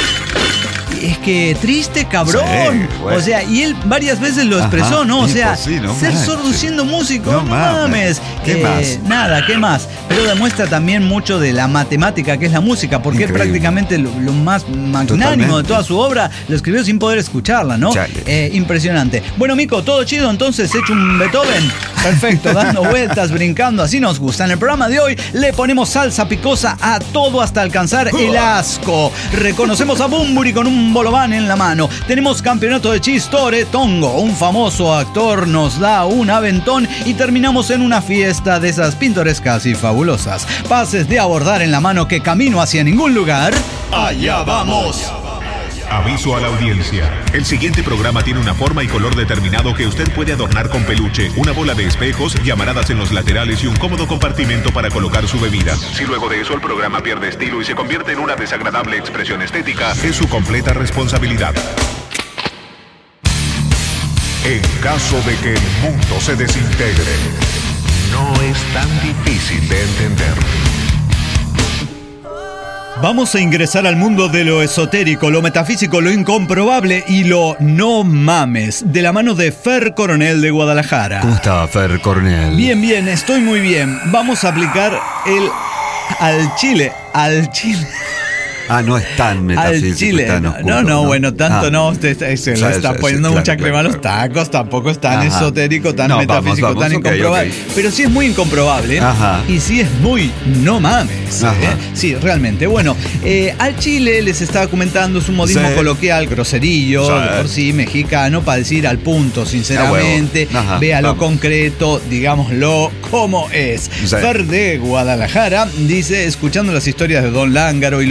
Es que triste, cabrón. Sí, bueno. O sea, y él varias veces lo Ajá. expresó, ¿no? O Y sea, pues sí, no ser manches. sordo siendo músico, no, No mames. mames. ¿Qué más? Nada, ¿qué más? Pero demuestra también mucho de la matemática que es la música, porque él Increíble. prácticamente lo, lo más magnánimo Totalmente. de toda su obra lo escribió sin poder escucharla, ¿no? Chale. Eh, impresionante. Bueno, Mico, todo chido, entonces hecho un Beethoven. Perfecto, dando vueltas, brincando, así nos gusta. En el programa de hoy le ponemos salsa picosa a todo hasta alcanzar el asco. Reconocemos a Bumburi con un bolobán en la mano. Tenemos campeonato de Chistore Tongo. Un famoso actor nos da un aventón y terminamos en una fiesta de esas pintorescas y fabulosas. Pases de abordar en la mano que camino hacia ningún lugar. Allá vamos. Aviso a la audiencia. El siguiente programa tiene una forma y color determinado que usted puede adornar con peluche, una bola de espejos, llamaradas en los laterales y un cómodo compartimento para colocar su bebida. Si luego de eso el programa pierde estilo y se convierte en una desagradable expresión estética, es su completa responsabilidad. En caso de que el mundo se desintegre, no es tan difícil de entender. Vamos a ingresar al mundo de lo esotérico, lo metafísico, lo incomprobable y lo no mames, de la mano de Fer Coronel de Guadalajara. ¿Cómo está, Fer Cornell? Bien, bien, estoy muy bien. Vamos a aplicar el al chile, al chile. Ah, no es tan metafísico. Al chile. tan No, oscuro, no, no, bueno, tanto Ah. no. Usted se Sí, le está sí, poniendo sí, mucha claro, crema a claro, los tacos. Tampoco es tan Ajá. esotérico, tan No, vamos, metafísico, vamos, tan ok, incomprobable. ok. Pero sí es muy incomprobable. Ajá. Y sí es muy no mames. Ajá. ¿eh? Sí, realmente. Bueno, eh, al chile les estaba comentando, es un modismo Sí. coloquial, groserillo, Sí. de por sí, mexicano, para decir al punto, sinceramente. Ah, huevo. Ajá, Vea lo vamos. concreto, digámoslo como es. Sí. Fer de Guadalajara dice, escuchando las historias de Don Lángaro y los achaques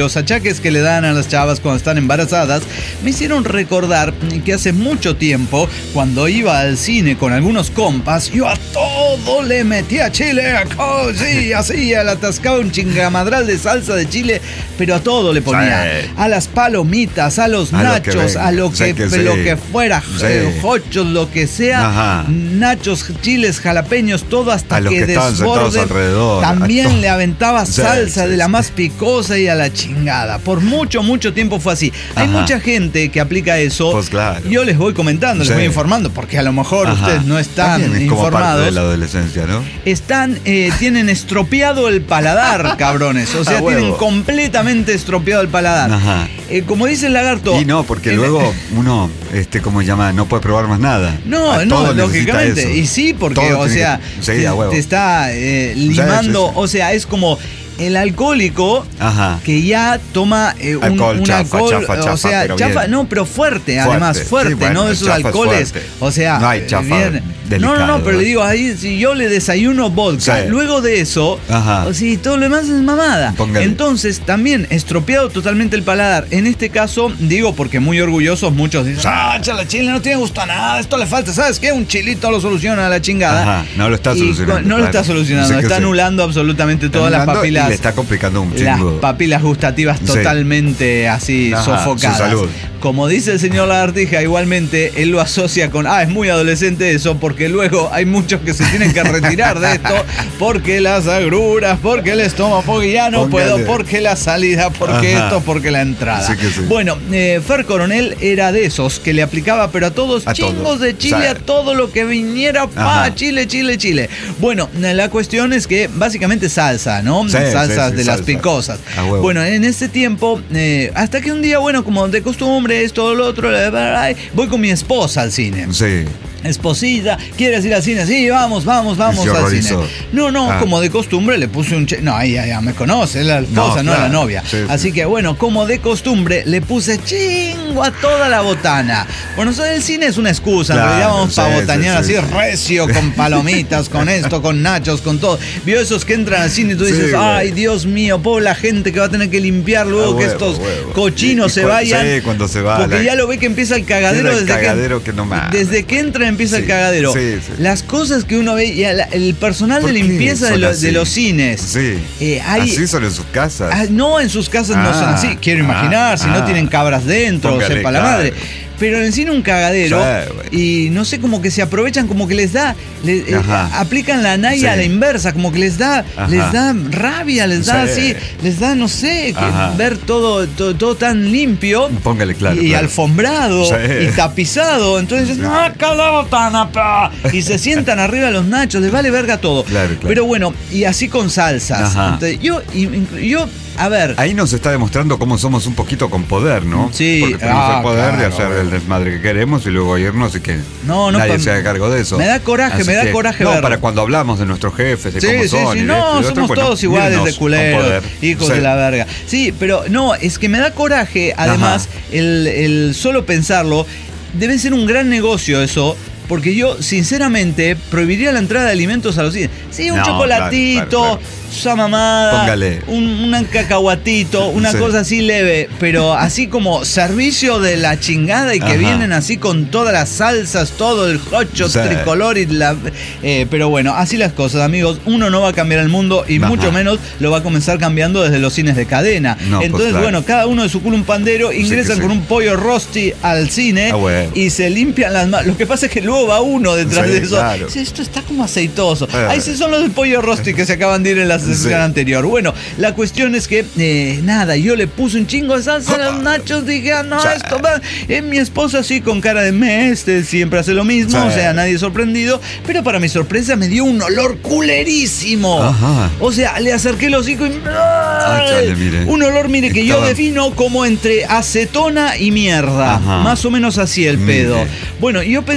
ataques que le dan a las chavas cuando están embarazadas me hicieron recordar que hace mucho tiempo, cuando iba al cine con algunos compas, yo a todo le metía chile, oh, sí, así, le atascaba un chingamadral de salsa de chile, pero a todo le ponía. Sí. A las palomitas, a los a nachos, lo que a lo que, que, sí. lo que fuera, sí. hochos, lo que sea, ajá. nachos, chiles, jalapeños, todo hasta a que, que desborde. También le aventaba sí, salsa sí, de la más picosa y a la chingada. Por mucho, mucho tiempo fue así. Hay ajá. mucha gente que aplica eso. Pues claro. Yo les voy comentando, sí. les voy informando, porque a lo mejor ajá. ustedes no están es informados. Como parte de la adolescencia, ¿no? Están, eh, tienen estropeado el paladar, cabrones. O sea, tienen completamente estropeado el paladar. Ajá. Eh, como dice el lagarto. Y no, porque el, luego uno, este, como se llama, no puede probar más nada. No, no, lógicamente. Eso. Y sí, porque, todo o sea, que, te, te está eh, limando, sí, sí, sí. o sea, es como el alcohólico ajá. que ya toma eh, un alcohol, un chafa, alcohol chafa, chafa, o sea, chafa, bien. no, pero fuerte, fuerte. además, fuerte, sí, bueno, no de esos alcoholes, o sea, no hay chafa bien, delicado, no, no, no, pero le digo, ahí si yo le desayuno vodka, sí. luego de eso, ajá. o si todo lo demás es mamada. Póngale. Entonces, también estropeado totalmente el paladar. En este caso, digo, porque muy orgullosos, muchos dicen, ah, chala, chile no tiene gusto a nada, esto le falta, ¿sabes qué? Un chilito lo soluciona a la chingada. Ajá. No lo está solucionando. Y, no claro. lo está solucionando, está anulando sí. absolutamente todas las papilas. Y le está complicando un chingo. Las papilas gustativas sí. totalmente así ajá, sofocadas. Su salud. Como dice el señor Lagartija, igualmente él lo asocia con, ah, es muy adolescente eso, porque luego hay muchos que se tienen que retirar de esto, porque las agruras, porque el estómago, porque ya no Póngale. puedo, porque la salida, porque ajá. esto, porque la entrada. Sí sí. Bueno, eh, Fer Coronel era de esos que le aplicaba, pero a todos a chingos todo. de chile, o sea, a todo lo que viniera, pa, chile, chile, chile. Bueno, la cuestión es que básicamente salsa, ¿no? Sí, Salsas sí, sí, de salsa. las picosas. Bueno, en ese tiempo, eh, hasta que un día, bueno, como de costumbre, esto, lo otro, voy con mi esposa al cine. Sí. Esposita, ¿quieres ir al cine? Sí, vamos, vamos, vamos al cine. No, no, ah. como de costumbre le puse un... Che- no, ella ya me conoce, es la esposa, no, no claro. la novia. Sí, Así sí. que bueno, como de costumbre le puse chingo a toda la botana. Bueno, o sea, el cine es una excusa, claro, en realidad vamos sí, para botanear sí, así sí. recio, con palomitas, con esto, con nachos, con todo. Vio esos que entran al cine y tú dices, sí, ay, Dios mío, pobre la gente que va a tener que limpiar luego ah, que huevo, estos huevo. cochinos y, y se cuando, vayan. Sí, cuando se va. Porque la... ya lo ve que empieza el cagadero el desde cagadero que, que no más. desde que entra empieza sí, el cagadero. Sí, sí. Las cosas que uno ve, y la, el personal de limpieza de, lo, de los cines. Sí. Eh, hay, así son en sus casas. Ah, no, en sus casas ah, no son así. Quiero imaginar, ah, si ah, no tienen cabras dentro, póngale, sepa claro. la madre. Pero en el cine un cagadero sí, y no sé, como que se aprovechan, como que les da, les, eh, aplican la naya sí. a la inversa, como que les da, Ajá. les da rabia, les da sí. así, les da, no sé, que ver todo, todo, todo tan limpio. Póngale claro. Y claro. alfombrado sí. y tapizado. Entonces, no, acá la botana, pa. Y se sientan arriba de los nachos, les vale verga todo. Claro, claro. Pero bueno, y así con salsas. Entonces, yo, y, yo a ver. Ahí nos está demostrando cómo somos un poquito con poder, ¿no? Sí. Porque tenemos ah, el poder claro, de hacer el desmadre que queremos y luego irnos y que no, no, nadie pa, se haga cargo de eso. Me da coraje, Así me da que, coraje no, ver. para cuando hablamos de nuestros jefes, de sí, cómo sí, son. Sí, y no, de somos otro, todos bueno, iguales de culeros, hijos sí. de la verga. Sí, pero no, es que me da coraje, además, el, el solo pensarlo, debe ser un gran negocio eso. Porque yo, sinceramente, prohibiría la entrada de alimentos a los cines. Sí, un no, chocolatito, claro, claro, claro. esa mamada, un, un cacahuatito, una sí. cosa así leve, pero así como servicio de la chingada y que Ajá. vienen así con todas las salsas, todo el hocho sí. tricolor y la... Eh, pero bueno, así las cosas, amigos. Uno no va a cambiar el mundo y Ajá. mucho menos lo va a comenzar cambiando desde los cines de cadena. No, Entonces, pues, claro. bueno, cada uno de su culo un pandero, ingresan sí con sí. un pollo rosti al cine ah, bueno. y se limpian las manos. Lo que pasa es que luego va uno detrás sí, de eso. Claro. Esto está como aceitoso. Eh. Ahí son los del pollo rosti que se acaban de ir en la sesión sí. anterior. Bueno, la cuestión es que, eh, nada, yo le puse un chingo de salsa a los nachos. Dije, ah, no, sí. esto va. Eh, mi esposa así con cara de me, este siempre hace lo mismo. Sí. O sea, nadie sorprendido. Pero para mi sorpresa me dio un olor culerísimo. Ajá. O sea, le acerqué el hocico y. Ah, chale, mire. Un olor, mire, que Estaba... yo defino como entre acetona y mierda. Ajá. Más o menos así el pedo. Mire. Bueno, yo pensaba que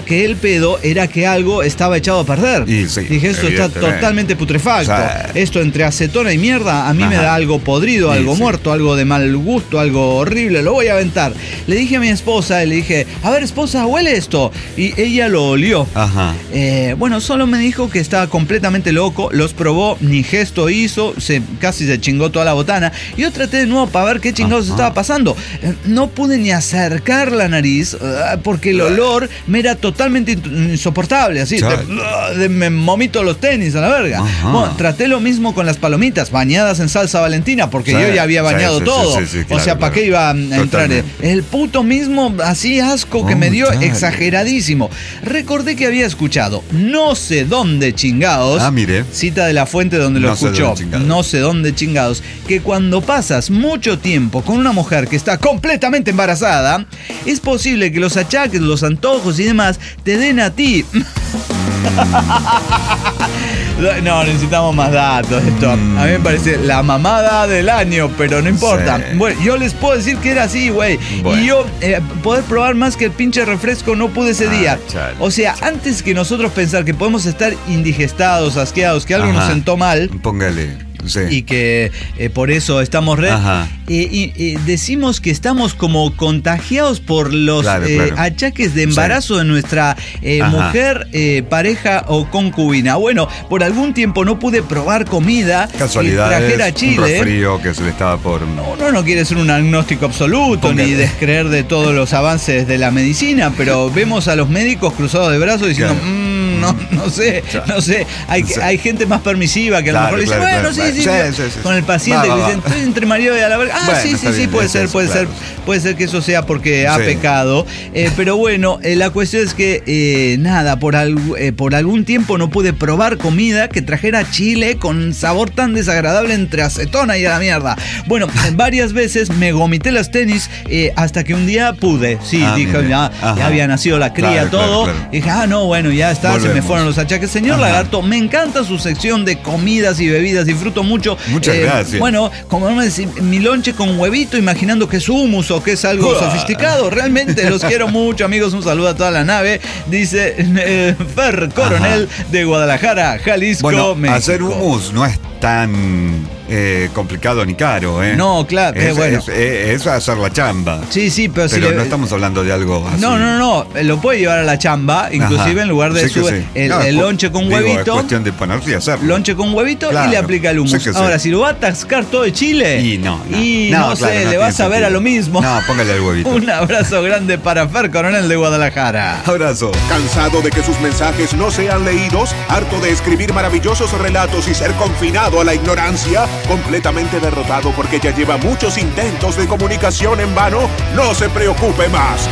que el pedo era que algo estaba echado a perder. Y sí, Dije, esto está totalmente putrefacto. O sea, esto entre acetona y mierda, a mí ajá. me da algo podrido, Sí, algo sí. muerto, algo de mal gusto, algo horrible, lo voy a aventar. Le dije a mi esposa, le dije, a ver, esposa, huele esto. Y ella lo olió. Ajá. Eh, bueno, solo me dijo que estaba completamente loco, los probó, ni gesto hizo, se, casi se chingó toda la botana. Y yo traté de nuevo para ver qué chingados Ajá. estaba pasando. Eh, no pude ni acercar la nariz uh, porque el olor me era totalmente insoportable, así, Chale. de, uh, de- me vomito los tenis a la verga. Ajá. Bueno, traté lo mismo con las palomitas, bañadas en salsa valentina, porque Sí, yo ya había sí, bañado sí, todo. sí, sí, sí, o claro, sea, ¿para claro. qué iba a entrar? Totalmente. El puto mismo, así asco que Oh, me dio, chale. exageradísimo. Recordé que había escuchado, no sé dónde chingados, Ah, mire. cita de la fuente donde lo No sé escuchó, dónde chingados. no sé dónde chingados, que cuando pasas mucho tiempo con una mujer que está completamente embarazada, es posible que los achaques, los antojos y demás te den a ti. No, necesitamos más datos. Esto a mí me parece la mamada del año, pero no importa. Sí. Bueno, yo les puedo decir que era así, güey. Bueno. Y yo eh, poder probar más que el pinche refresco no pude ese Ah, día. chale. O sea, antes que nosotros pensar que podemos estar indigestados, asqueados, que algo Ajá. nos sentó mal Póngale. Sí. y que eh, por eso estamos re... Ajá. eh, y, eh, decimos que estamos como contagiados por los Claro, eh, claro. achaques de embarazo de nuestra eh, Ajá. mujer, eh, pareja o concubina. Bueno, por algún tiempo no pude probar comida que Casualidades, trajera a un Chile. resfrío que se le estaba por... Uno no quiere ser un agnóstico absoluto Póngale. ni descreer de todos los avances de la medicina, pero vemos a los médicos cruzados de brazos diciendo, Claro. "Mm, no, no sé, no sé. Hay, Sí. hay gente más permisiva que a lo Claro, mejor le dice, claro, bueno, claro, sí, sí, claro. sí, Sí, sí, con sí. el paciente Va, que va, dicen, va. estoy entre marido y a la verga. Ah, Bueno, sí, está sí, sí, bien, puede es ser, eso, puede claro. ser. Puede ser que eso sea porque ha Sí. pecado. Eh, pero bueno, eh, la cuestión es que, eh, nada, por, algu- eh, por algún tiempo no pude probar comida que trajera chile con sabor tan desagradable entre acetona y a la mierda. Bueno, varias veces me gomité las tenis eh, hasta que un día pude. Sí, Ah, dije, mire. ya, Ajá. ya había nacido la cría, Claro, todo. claro, claro. Dije, ah, no, bueno, ya está, se me Volvemos. fueron los achaques. Señor Ajá. Lagarto, me encanta su sección de comidas y bebidas, disfruto mucho. Muchas Eh, gracias. Bueno, como me decís, mi lonche con huevito, imaginando que es hummus o que es algo Uah. sofisticado. Realmente los quiero mucho, amigos. Un saludo a toda la nave. Dice eh, Fer Coronel de Guadalajara, Jalisco, Bueno, México. hacer hummus no es tan eh, complicado ni caro, ¿eh? No, claro, qué es, bueno. Es, es- es hacer la chamba. Sí, sí, pero, si Pero le- no estamos hablando de algo así. No, no, no, lo puede llevar a la chamba, inclusive Ajá. en lugar de Sí que su, sí. el, No, el es lonche con digo, huevito. Es cuestión de ponerse y hacerlo. Lonche con huevito Claro, y le aplica el hummus. sí que sí. Ahora, si lo va a atascar todo de chile, Y no, no. y No, no, claro, sé, no le vas tiene a ver a sentido. lo mismo. No, póngale el huevito. Un abrazo grande para Fer Coronel de Guadalajara. Abrazo. ¿Cansado de que sus mensajes no sean leídos? ¿Harto de escribir maravillosos relatos y ser confinado a la ignorancia? ¿Completamente derrotado porque ya lleva muchos intentos de comunicación en vano? No se preocupe más.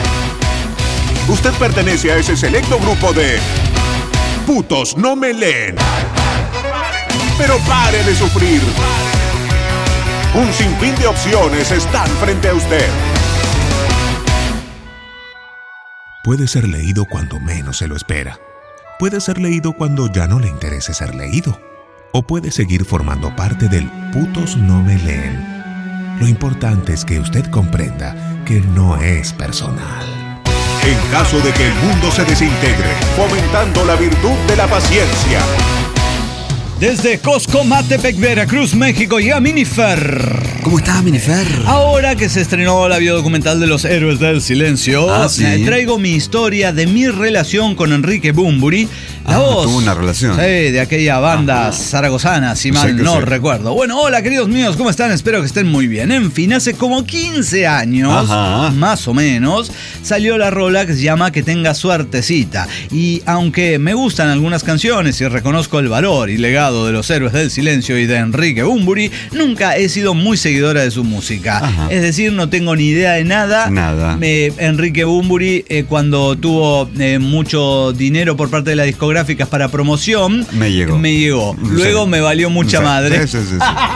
Usted pertenece a ese selecto grupo de putos no me leen. Pero pare de sufrir. Un sinfín de opciones están frente a usted. Puede ser leído cuando menos se lo espera. Puede ser leído cuando ya no le interese ser leído. O puede seguir formando parte del putos no me leen. Lo importante es que usted comprenda que no es personal. En caso de que el mundo se desintegre, fomentando la virtud de la paciencia. Desde Coscomatepec, Veracruz, México, y a Minifer. ¿Cómo estás, Minifer? Ahora que se estrenó la biodocumental de los Héroes del Silencio, Ah, sí. eh, traigo mi historia de mi relación con Enrique Bunbury. La Ah, voz. tuvo una relación. Sí, de aquella banda zaragozana, si mal Sí que no sí. recuerdo. Bueno, hola queridos míos, ¿cómo están? Espero que estén muy bien. En fin, hace como quince años, Ajá. más o menos, salió la rola que se llama Que tenga suertecita. Y aunque me gustan algunas canciones y reconozco el valor y legado de los Héroes del Silencio y de Enrique Bunbury, nunca he sido muy seguidora de su música. Ajá. Es decir, no tengo ni idea de nada. Nada. Eh, Enrique Bunbury, eh, cuando tuvo eh, mucho dinero por parte de las discográficas para promoción, Me llegó. Me llegó. Sí. Luego me valió mucha Sí, madre. sí, sí, sí, sí.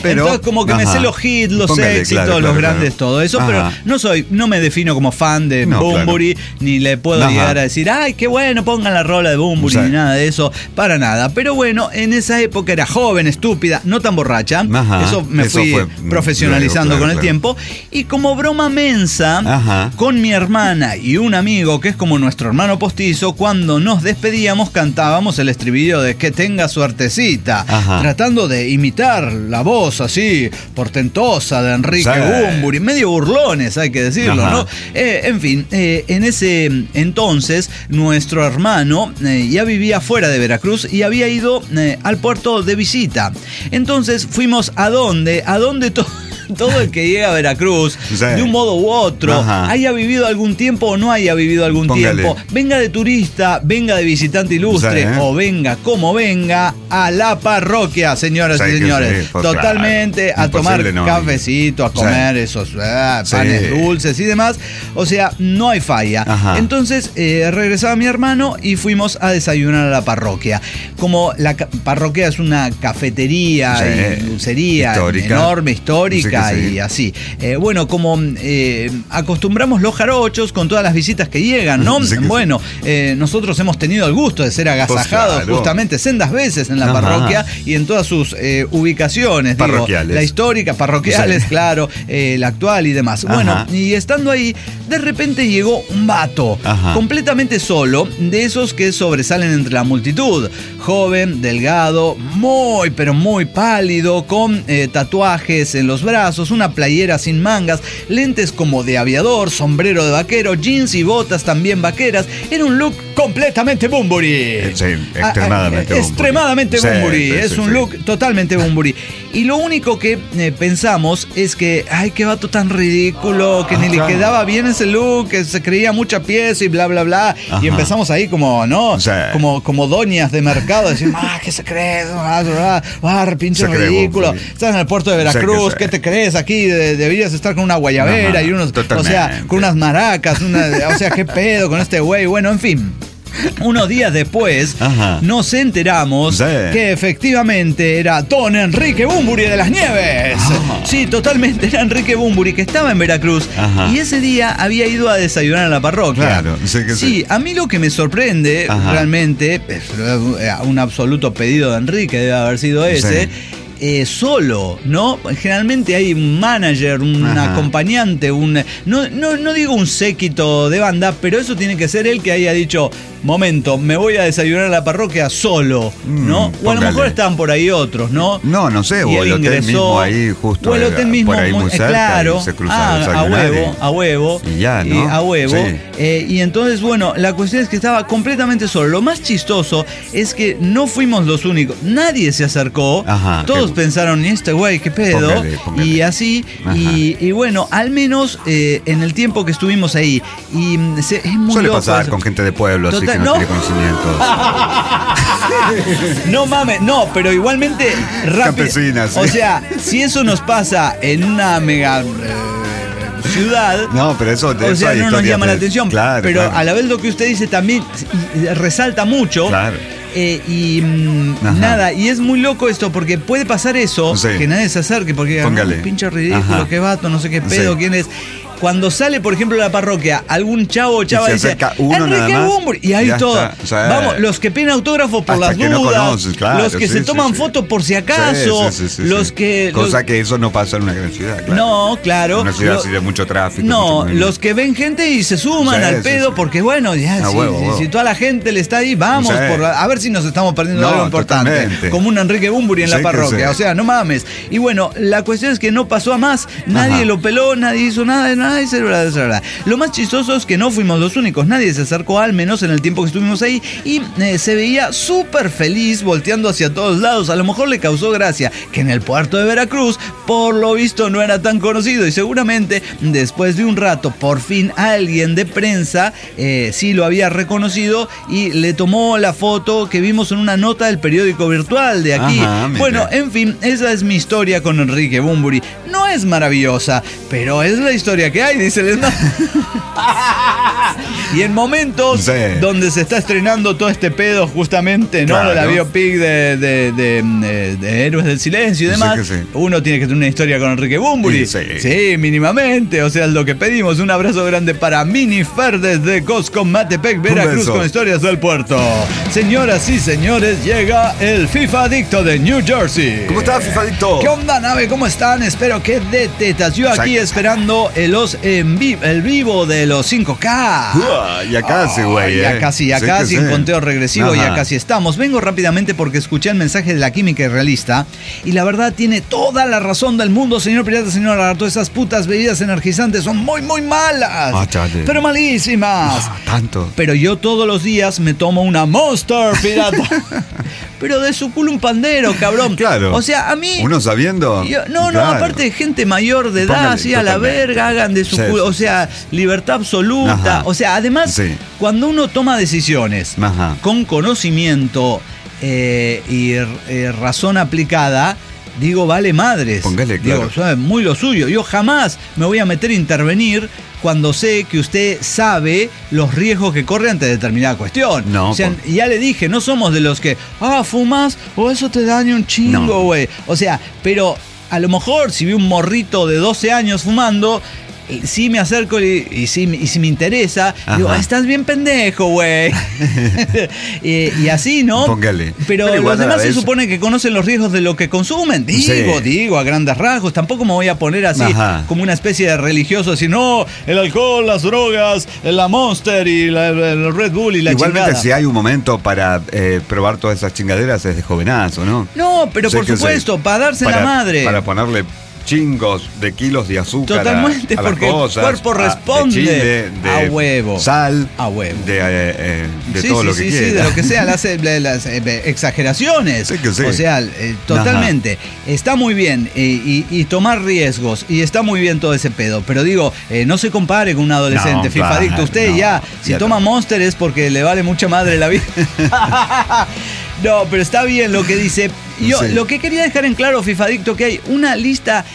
pero... Entonces como que ajá. me sé los hits, los Póngale, éxitos, claro, los claro, grandes, claro. todo eso, Ajá. pero no soy, no me defino como fan de No, Bunbury, ni le puedo Ajá. llegar a decir, ay, qué bueno, pongan la rola de Bunbury, Sí. ni nada de eso, para nada. Pero bueno, en esa época era joven, estúpida, no tan borracha. Ajá. Eso me Eso fui fue, profesionalizando claro, claro, con el claro. tiempo. Y como broma mensa, Ajá. con mi hermana y un amigo que es como nuestro hermano postizo, cuando nos despedíamos cantábamos el estribillo de Que tenga suertecita, Ajá. tratando de imitar la voz así portentosa de Enrique Sí. Bunbury, medio burlones, hay que decirlo, Ajá. ¿no? Eh, en fin, eh, en ese entonces nuestro hermano eh, ya vivía fuera de Veracruz y había ido eh, al puerto de visita. Entonces fuimos a dónde, a dónde todo... Todo el que llega a Veracruz, Sí. de un modo u otro, Ajá. haya vivido algún tiempo o no haya vivido algún Póngale. tiempo, venga de turista, venga de visitante ilustre Sí, ¿eh? o venga como venga, a la parroquia, señoras Sí, y que señores. sí, pues, Totalmente claro. a tomar Imposible, no. cafecito, a Sí. comer esos ah, Sí. panes dulces y demás. O sea, no hay falla. Ajá. Entonces eh, regresaba mi hermano y fuimos a desayunar a la parroquia. Como la ca- parroquia es una cafetería Sí. y dulcería Histórica. enorme, histórica Sí que sí. y así. Eh, bueno, como eh, acostumbramos los jarochos con todas las visitas que llegan, ¿no? Sí que sí. Bueno, eh, nosotros hemos tenido el gusto de ser agasajados Pues claro. justamente sendas veces en la Ajá. parroquia y en todas sus eh, ubicaciones. digo, Parroquiales. la histórica, parroquiales, Sí. claro, eh, la actual y demás. Ajá. Bueno, y estando ahí, de repente llegó un vato, Ajá. completamente solo, de esos que sobresalen entre la multitud. Joven, delgado, muy, pero muy pálido, con eh, tatuajes en los brazos, una playera sin mangas, lentes como de aviador, sombrero de vaquero, jeans y botas también vaqueras. Era un look completamente Bunbury. Sí, extremadamente Ah, ah, Extremadamente Bunbury. Bunbury. Sí, sí, es sí, un sí. look totalmente Bunbury. Y lo único que eh, pensamos es que, ay, qué vato tan ridículo, que Ah, ni claro. le quedaba bien ese look, que se creía mucha pieza y bla, bla, bla. Ajá. Y empezamos ahí como, ¿no? Sí. Como, como doñas de mercado, diciendo, ah, ¿qué se cree? Ah, ah, ah, pinche Se cree ridículo. Bunbury. Estás en el puerto de Sí, Veracruz, que ¿qué sí. te crees aquí? De- deberías estar con una guayabera Ajá, y unos, o totalmente. sea, con unas maracas, una, o sea, ¿qué pedo con este güey? Bueno, en fin. Unos días después Ajá. nos enteramos Sí. que efectivamente era Don Enrique Bunbury de las Nieves. Ah. Sí, totalmente era Enrique Bunbury que estaba en Veracruz Ajá. y ese día había ido a desayunar a la parroquia. Claro, sí que sí. a mí lo que me sorprende Ajá. realmente, es un absoluto pedido de Enrique, debe haber sido ese. Sí. Eh, solo, ¿no? Generalmente hay un manager, un Ajá. acompañante, un no, no, no digo un séquito de banda, pero eso tiene que ser él que haya dicho, momento, me voy a desayunar a la parroquia solo, Mm, ¿no? O a lo póngale. mejor estaban por ahí otros, ¿no? No, no sé, Y o él el hotel ingresó, mismo ahí justo o el hotel eh, mismo por ahí muy eh, cerca, claro, y se cruza ah, a a desayunar huevo, y- a huevo y ya, ¿no? a huevo. Sí. Eh, y entonces, bueno, la cuestión es que estaba completamente solo. Lo más chistoso es que no fuimos los únicos. Nadie se acercó. Ajá, Todos qué- pensaron, ¿y este güey qué pedo? Póngale, póngale. Y así. Ajá. Y, y bueno, al menos eh, en el tiempo que estuvimos ahí. Y mm, se- es muy Suele loco pasar eso. con gente de pueblo, así Total- que no, no. tiene conocimientos. No mames, no, pero igualmente rápido. Campesinas, sí. O sea, si eso nos pasa en una mega eh, ciudad. No, pero eso de O eso sea, hay no nos historias llama la de- atención. Claro, pero claro. a la vez lo que usted dice también y- y resalta mucho. Claro. Eh, y mm, Ajá. nada, y es muy loco esto porque puede pasar eso, Sí. que nadie se acerque porque diga, Póngale. "No, pinche ridículo, Ajá. qué vato, no sé qué pedo, Sí. quién es. Cuando sale, por ejemplo, a la parroquia, algún chavo o chava se dice, acerca uno Enrique nada más, Bunbury, y ahí ya todo. está. O sea, Vamos, los que piden autógrafos por hasta las que no dudas, conoces, claro, los que sí, se sí, toman sí. fotos por si acaso, Sí, sí, sí, sí, los sí. que... Cosa los- que eso no pasa en una gran ciudad, claro. No, claro. Una ciudad Lo- así de mucho tráfico. No, mucho movimiento. los que ven gente y se suman Sí, al sí, pedo sí. porque bueno, ya A si, huevo, si- huevo. si toda la gente le está ahí, vamos Sí. por la- a ver si nos estamos perdiendo No, algo importante. totalmente. Como un Enrique Bunbury en Sí la que parroquia, sí. o sea, no mames. Y bueno, la cuestión es que no pasó a más, nadie Ajá. lo peló, nadie hizo nada, nada, y se- bla, bla, bla. Lo más chistoso es que no fuimos los únicos, nadie se acercó al menos en el tiempo que estuvimos ahí y eh, se veía súper feliz volteando hacia todos lados. A lo mejor le causó gracia que en el puerto de Veracruz, por lo visto, no era tan conocido y seguramente después de un rato, por fin alguien de prensa eh, sí lo había reconocido y le tomó la foto que vimos en una nota del periódico virtual de aquí. Ajá, mire. Bueno, en fin, esa es mi historia con Enrique Bunbury. No es maravillosa, pero es la historia que hay, dice el Y en momentos Sí. donde se está estrenando todo este pedo justamente, ¿no? Claro. De la biopic de, de, de, de- de Héroes del Silencio y Sí demás, que sí. uno tiene que tener una historia con Enrique Bunbury. Sí. Sí, mínimamente, o sea, es lo que pedimos. Un abrazo grande para Mini Fer desde Cosco, Matepec, Veracruz, beso. con historias del puerto. Señoras y señores, llega el FIFA Adicto de New Jersey. ¿Cómo estás, Fifadicto? ¿Qué onda, nave? ¿Cómo están? Espero que de tetas. Yo aquí Exacto. esperando el, los en vi- el vivo de los cinco K. Uah, ya casi, güey. Ay, ya eh. casi, ya Sí casi, que en sí. conteo regresivo, ya Ajá. casi estamos. Vengo rápidamente porque escuché el mensaje de la química realista y la verdad tiene toda la razón del mundo, señor Pirata, señor Lagarto. Esas putas bebidas energizantes son muy, muy malas. Ah, chale. Pero malísimas. Ah, tanto. Pero yo todos los días me tomo una Monster, pirata. Pero de su culo un pandero, cabrón. Claro. O sea, a mí... Uno sabiendo. Yo- no, no, Claro. aparte gente mayor de edad, Póngale, así a la totalmente. verga, hagan de su Sí, culo, sí, o sea, libertad absoluta. Ajá. O sea, además, Sí. cuando uno toma decisiones Ajá. con conocimiento eh, y eh, razón aplicada, digo, vale madres. Póngale, claro. Digo, es muy lo suyo. Yo jamás me voy a meter a intervenir cuando sé que usted sabe los riesgos que corre ante determinada cuestión. No, o sea, por- ya le dije, no somos de los que, ah, fumas o eso te daña un chingo, No. güey. O sea, pero a lo mejor si vi un morrito de doce años fumando, eh, sí me acerco y, y, sí, y si me interesa, Ajá. digo, "Ah, estás bien pendejo, güey." y, y así, ¿no? Póngale. Pero, Pero igual los a la demás se vez- supone que conocen los riesgos de lo que consumen. Digo, Sí. digo, a grandes rasgos. Tampoco me voy a poner así Ajá. como una especie de religioso, decir, no, el alcohol, las drogas, la Monster y la, el Red Bull y la Igualmente, chingada. si hay un momento para eh, probar todas esas chingaderas, es de jovenazo, ¿no? No, pero Sé por que supuesto, sí. para darse Para- la madre. Para ponerle chingos de kilos de azúcar. a- Totalmente, a las porque el cosas, cuerpo a- responde. De chile, de A huevo. sal. A huevo. De, eh, eh, de sí, todo sí, lo que sí, quiera. sí, de lo que sea, las, eh, las, eh, exageraciones. Sí que sí. O sea, eh, totalmente. Está muy bien eh, y, y tomar riesgos y está muy bien todo ese pedo. Pero digo, eh, no se compare con un adolescente, No, fifadicto. claro, Usted no, ya, si ya toma no. Monster es porque le vale mucha madre la vida. No, pero está bien lo que dice. Yo Sí. lo que quería dejar en claro, fifadicto, que hay una lista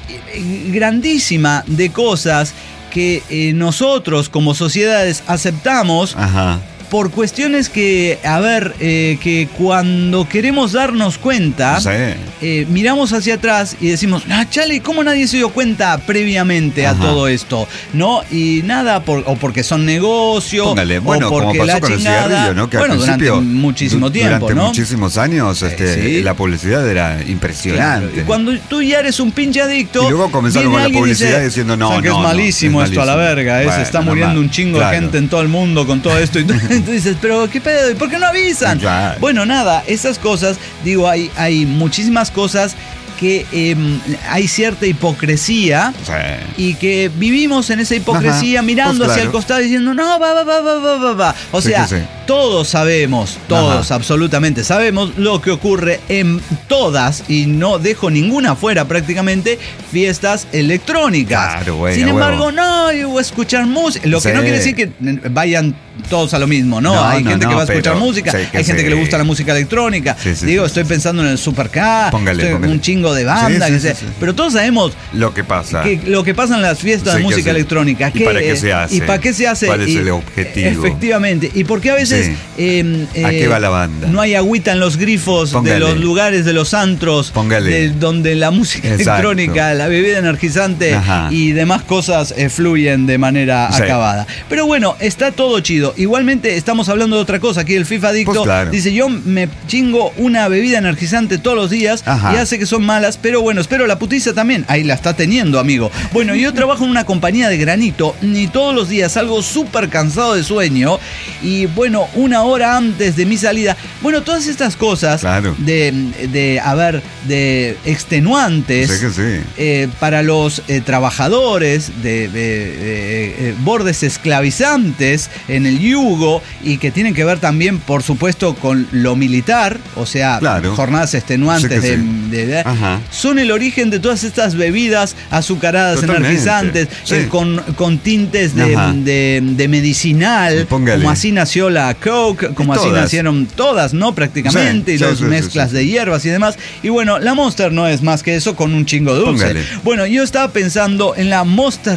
eh, grandísima de cosas que eh, nosotros como sociedades aceptamos Ajá. por cuestiones que, a ver, eh, que cuando queremos darnos cuenta, Sí. eh, miramos hacia atrás y decimos, ah, chale, ¿cómo nadie se dio cuenta previamente a Ajá. todo esto? ¿No? Y nada, por, o porque son negocios, Póngale, o bueno, como porque pasó la con el chingada. cigarrillo, ¿no? Que bueno, al principio, durante muchísimo du- tiempo, durante ¿no? muchísimos años, este, sí. la publicidad era Claro, impresionante. y cuando tú ya eres un pinche adicto. Y luego comenzaron viene con la alguien y publicidad dice, diciendo, no, "O sea, que no, es no, malísimo es esto a la malísimo". verga, eh, se Bueno, está muriendo normal, un chingo claro. de gente en todo el mundo con todo esto. Y tú, tú dices, pero ¿qué pedo? ¿Y por qué no avisan? Claro. Bueno, nada, esas cosas, digo, hay, hay muchísimas cosas que eh, hay cierta hipocresía. Sí. Y que vivimos en esa hipocresía Ajá, mirando pues hacia claro. el costado diciendo, no, va, va, va, va, va, va, va. O Sí sea, que sí. todos sabemos, todos Ajá. absolutamente sabemos lo que ocurre en todas, y no dejo ninguna fuera prácticamente, fiestas electrónicas. Claro, güey, Sin a embargo, huevo. no, yo voy a escuchar música. Lo que Sí. no quiere decir que vayan todos a lo mismo, ¿no? No, hay no, gente que no, va a escuchar pero música, sí que hay gente sí. que le gusta la música electrónica. Sí, sí, Digo, sí, estoy sí. pensando en el Super K, Póngale, estoy- póngale. un chingo de bandas, Sí, que sí, sea- sí, sí. pero todos sabemos Lo que pasa. que lo que pasa en las fiestas Sí, de que música sí. electrónica. ¿Y para qué se hace? ¿Y para qué se hace? ¿Cuál es Y- el objetivo? Efectivamente. ¿Y por qué a veces Sí. eh, ¿A eh, qué va la banda? no hay agüita en los grifos Póngale. de los lugares, de los antros, Póngale. de donde la música Exacto. electrónica, la bebida energizante Ajá. y demás cosas eh, fluyen de manera Sí. acabada? Pero bueno, está todo chido. Igualmente estamos hablando de otra cosa. Aquí el FIFA Adicto Pues claro. dice, yo me chingo una bebida energizante todos los días Ajá. y hace que son malas, pero bueno, espero la putiza también. Ahí la está teniendo, amigo. Bueno, yo trabajo en una compañía de granito y todos los días salgo súper cansado de sueño y bueno, una hora antes de mi salida, bueno, todas estas cosas Claro. de, de, a ver, de extenuantes Sí que sí. eh, para los eh, trabajadores de, de- de, eh, bordes esclavizantes en el yugo y que tienen que ver también, por supuesto, con lo militar, o sea, Claro. jornadas extenuantes Sí que de, sí. de- de- Ajá. son el origen de todas estas bebidas azucaradas, Totalmente. energizantes, Sí. eh, con, con tintes de, Ajá. de- de medicinal, Póngale. como así nació la Coke, como así Todas. nacieron todas, ¿no? Prácticamente, Sí, y sí, los sí, sí, mezclas sí. de hierbas y demás. Y bueno, la Monster no es más que eso con un chingo dulce. Póngale. Bueno, yo estaba pensando en la Monstercita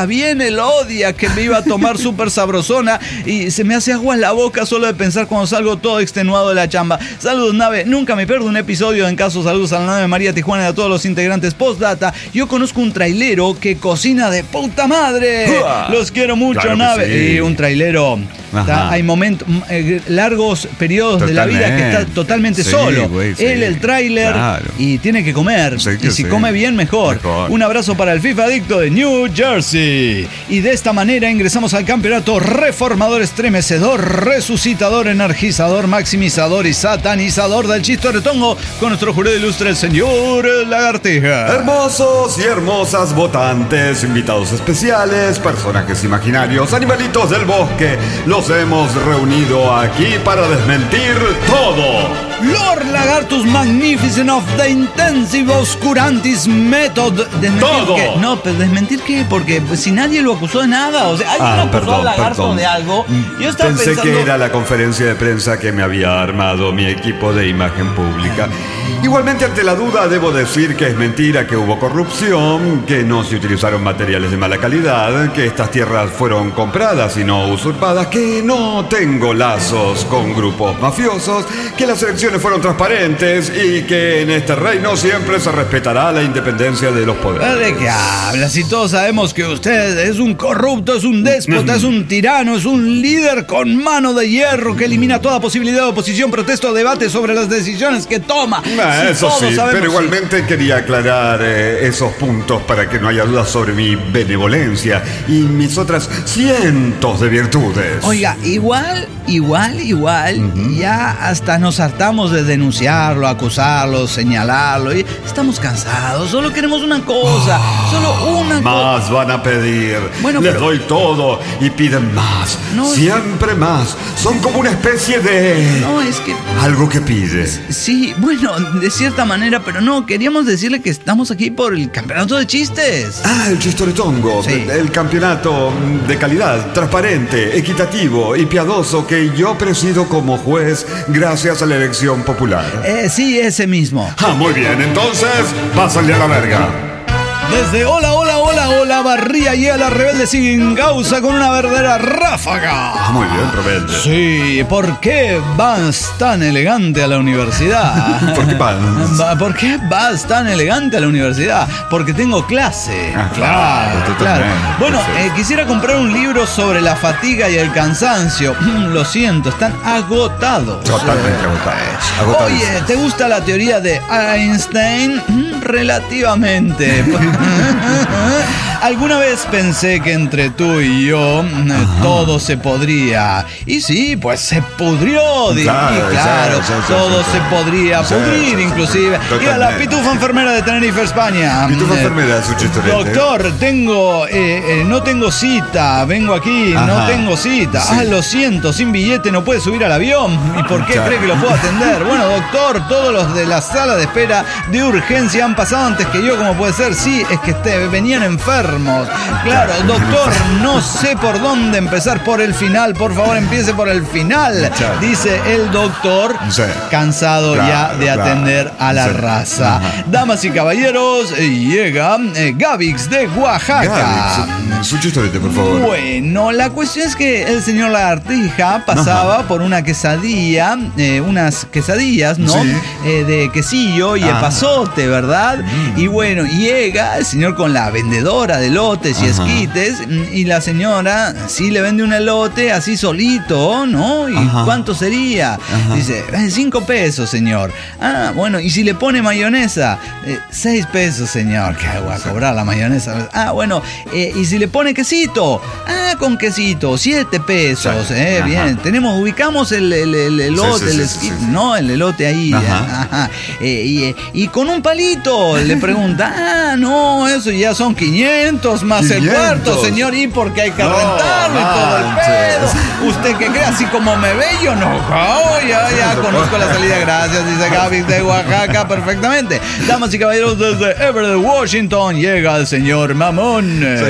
bien Elodia, que me iba a tomar súper sabrosona y se me hace agua en la boca solo de pensar cuando salgo todo extenuado de la chamba. Saludos, nave. Nunca me pierdo un episodio. En caso, saludos a la nave María Tijuana y a todos los integrantes. Postdata, yo conozco un trailero que cocina de puta madre. ¡Uah! Los quiero mucho, claro nave. Sí. Y un trailero. Está, hay momentos, eh, largos periodos totalmente de la vida que está totalmente sí, solo. Güey, sí. Él, el tráiler, claro. Y tiene que comer. Sí, que y si sí. come bien, mejor. mejor. Un abrazo para el FIFA adicto de New Jersey. Y de esta manera ingresamos al campeonato reformador, estremecedor, resucitador, energizador, maximizador y satanizador del chistoretongo con nuestro jurado ilustre, el señor Lagartija. Hermosos y hermosas votantes, invitados especiales, personajes imaginarios, animalitos del bosque, los hemos reunido aquí para desmentir todo. Lord Lagartus Magnificent of the Intensive Oscurantis Method. ¿Desmentir todo. Qué? No, pero ¿desmentir qué? Porque pues, si nadie lo acusó de nada, o sea, alguien ah, acusó perdón, al Lagarto perdón. de algo. Yo estaba Pensé pensando... que era la conferencia de prensa que me había armado mi equipo de imagen pública. Igualmente, ante la duda, debo decir que es mentira que hubo corrupción, que no se utilizaron materiales de mala calidad, que estas tierras fueron compradas y no usurpadas, que no tengo lazos con grupos mafiosos, que las elecciones fueron transparentes y que en este reino siempre se respetará la independencia de los poderes. ¿De qué hablas? Si todos sabemos que usted es un corrupto, es un déspota, es un tirano, es un líder con mano de hierro que elimina toda posibilidad de oposición, protesto o debate sobre las decisiones que toma. Ah, si eso sí, sabemos, pero igualmente sí. quería aclarar eh, esos puntos para que no haya dudas sobre mi benevolencia y mis otras cientos de virtudes. Oiga, igual, igual, igual, uh-huh. ya hasta nos hartamos de denunciarlo, acusarlo, señalarlo y estamos cansados, solo queremos una cosa, oh, solo una cosa. Más van a pedir, bueno, les pero... doy todo y piden más, no, siempre es que... más, son como una especie de... No, es que... Algo que pides. Sí, bueno, de cierta manera, pero no, queríamos decirle que estamos aquí por el campeonato de chistes. Ah, el chistoretongo, sí. el, el campeonato de calidad, transparente, equitativo y piadoso que yo presido como juez gracias a la elección popular. Eh, sí, ese mismo. Ah, muy bien, entonces, pásale a la verga. Desde hola, hola, hola, hola, Barría llega la rebelde sin causa con una verdadera ráfaga. Ah, muy bien, rebelde. Sí, ¿por qué vas tan elegante a la universidad? ¿Por qué vas? ¿Por qué vas tan elegante a la universidad? Porque tengo clase. Ah, claro, claro. Bueno, eh, quisiera comprar un libro sobre la fatiga y el cansancio. Lo siento, están agotados. Totalmente agotados. agotados. Oye, ¿te gusta la teoría de Einstein? Relativamente. Alguna vez pensé que entre tú y yo Ajá. todo se podría. Y sí, pues se pudrió. Claro, y claro, sí, sí, todo sí, sí, se podría sí, pudrir, sí, inclusive. Totalmente. Y a la pitufa enfermera de Tenerife, España. Pitufa enfermera, su chistorete. Doctor, tengo, eh, eh, no tengo cita. Vengo aquí, Ajá. no tengo cita. Sí. Ah, lo siento, sin billete no puede subir al avión. ¿Y por qué claro. cree que lo puedo atender? Bueno, doctor, todos los de la sala de espera de urgencia han pasado antes que yo, ¿cómo puede ser? Sí, es que este, venían enfermos. Claro, doctor, no sé por dónde empezar. Por el final, por favor, empiece por el final. Dice el doctor, sí. cansado claro, ya de claro. atender a la sí. raza. Ajá. Damas y caballeros, llega eh, Gavix de Oaxaca. Gavix, su chistorete, por favor. Bueno, la cuestión es que el señor Lagartija pasaba Ajá. por una quesadilla, eh, unas quesadillas, ¿no? Sí. Eh, de quesillo y Ajá. epazote, ¿verdad? Mm. Y bueno, llega el señor con la vendedora de elotes y Ajá. esquites y la señora sí le vende un elote así solito, ¿no? ¿Y Ajá. cuánto sería? Ajá. Dice, cinco pesos, señor. Ah, bueno, ¿y si le pone mayonesa? Eh, seis pesos, señor. ¿Qué voy a cobrar la mayonesa? Ah, bueno, eh, ¿y si le pone quesito? Ah, con quesito, siete pesos. Sí. Eh, bien, tenemos, ubicamos el, el, el elote, sí, sí, el esquite, sí, sí, sí. ¿no? El elote ahí. Ajá. Ajá. Eh, y, y con un palito le pregunta, ah, no, eso ya son quinientos más quinientos. El cuarto, señor, y porque hay que no, rentarlo y todo el pedo. Usted que cree, así como me ve, yo no. Oh, ya, ya conozco la salida, gracias, dice Gaby de Oaxaca, perfectamente. Damas y caballeros, desde Everett, Washington, llega el señor Mamón. Señor Mamón,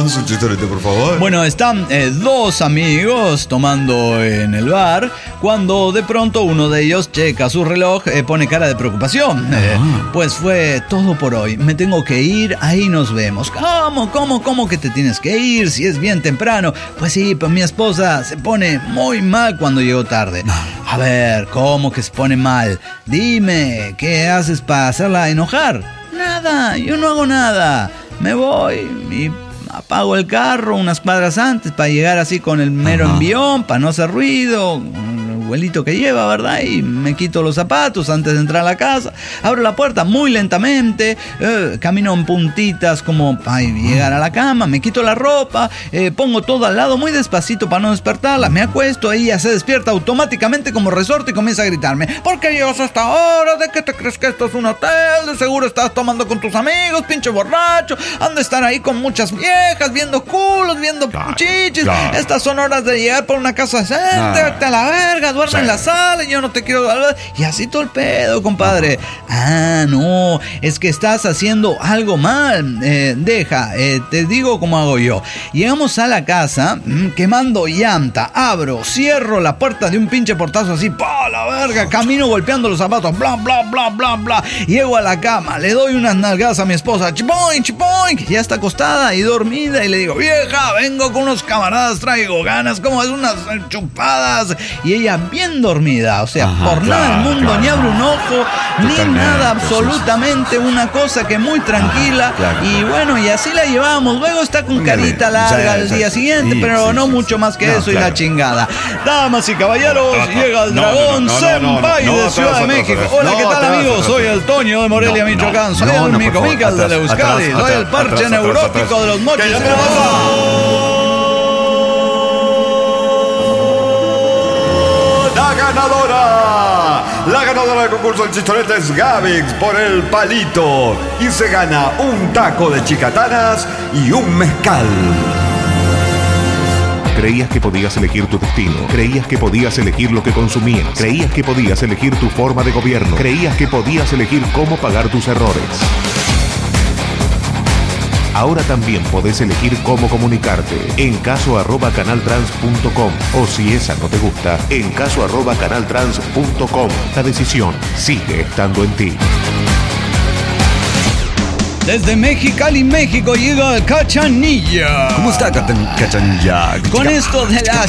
con su chistorete, por favor. Bueno, están eh, dos amigos tomando en el bar cuando de pronto uno de ellos checa su reloj, eh, pone cara de preocupación. Eh, pues fue todo por hoy. Me tengo que ir, ahí nos vemos. ¿Cómo, cómo, cómo que te tienes que ir si es bien temprano? Pues sí, pues mi esposa se pone muy mal cuando llego tarde. A ver, ¿cómo que se pone mal? Dime, ¿qué haces para hacerla enojar? Nada, yo no hago nada. Me voy y apago el carro unas cuadras antes para llegar así con el mero Ajá. envión, para no hacer ruido, el vuelito que lleva, ¿verdad? Y me quito los zapatos antes de entrar a la casa, abro la puerta muy lentamente, eh, camino en puntitas como para llegar a la cama, me quito la ropa, eh, pongo todo al lado muy despacito para no despertarla, me acuesto, ella se despierta automáticamente como resorte y comienza a gritarme: ¿por qué llegas hasta ahora? ¿De qué te crees que esto es un hotel? De seguro estás tomando con tus amigos, pinche borracho, han de estar ahí con muchas viejas, viendo culos, viendo claro, chichis, claro. Estas son horas de llegar por una casa decente, vete a la verga, duerme sí. en la sala, yo no te quiero... Y así todo el pedo, compadre. Ah, no, es que estás haciendo algo mal. Eh, deja, eh, te digo cómo hago yo. Llegamos a la casa, mmm, quemando llanta, abro, cierro la puerta de un pinche portazo así, ¡pa, la verga! Camino golpeando los zapatos, bla, bla, bla, bla, bla. Llego a la cama, le doy unas nalgadas a mi esposa, chipoing, chipoing, ya está acostada y dormida, y le digo: vieja, vengo con unos camaradas, traigo ganas, como es unas chupadas. Y ella bien dormida, o sea, Ajá, por claro, nada del mundo, claro. ni abre un ojo, Totalmente, ni nada, absolutamente, una cosa que muy tranquila. Ajá, claro, y bueno, y así la llevamos. Luego está con carita larga el día siguiente, sí, pero sí, no sí, mucho sí. más que no, eso claro. y la chingada. Damas y caballeros, no, no, llega el dragón no, no, no, Senpai no, no, no, de Ciudad de México. Hola, ¿qué tal, amigos? Soy el Toño de Morelia, Michoacán. Soy el Mico Micas de la Euskadi. Soy el parche neurótico de los mochis. La ganadora, la ganadora del concurso del chistorete es Gavix por el palito y se gana un taco de chicatanas y un mezcal. Creías que podías elegir tu destino, creías que podías elegir lo que consumías, creías que podías elegir tu forma de gobierno, creías que podías elegir cómo pagar tus errores. Ahora también podés elegir cómo comunicarte en caso arroba canaltrans punto com o si esa no te gusta, en caso arroba canaltrans punto com. La decisión sigue estando en ti. Desde Mexicali, México, llega el Cachanilla. ¿Cómo está, Cachanilla? Con esto de la...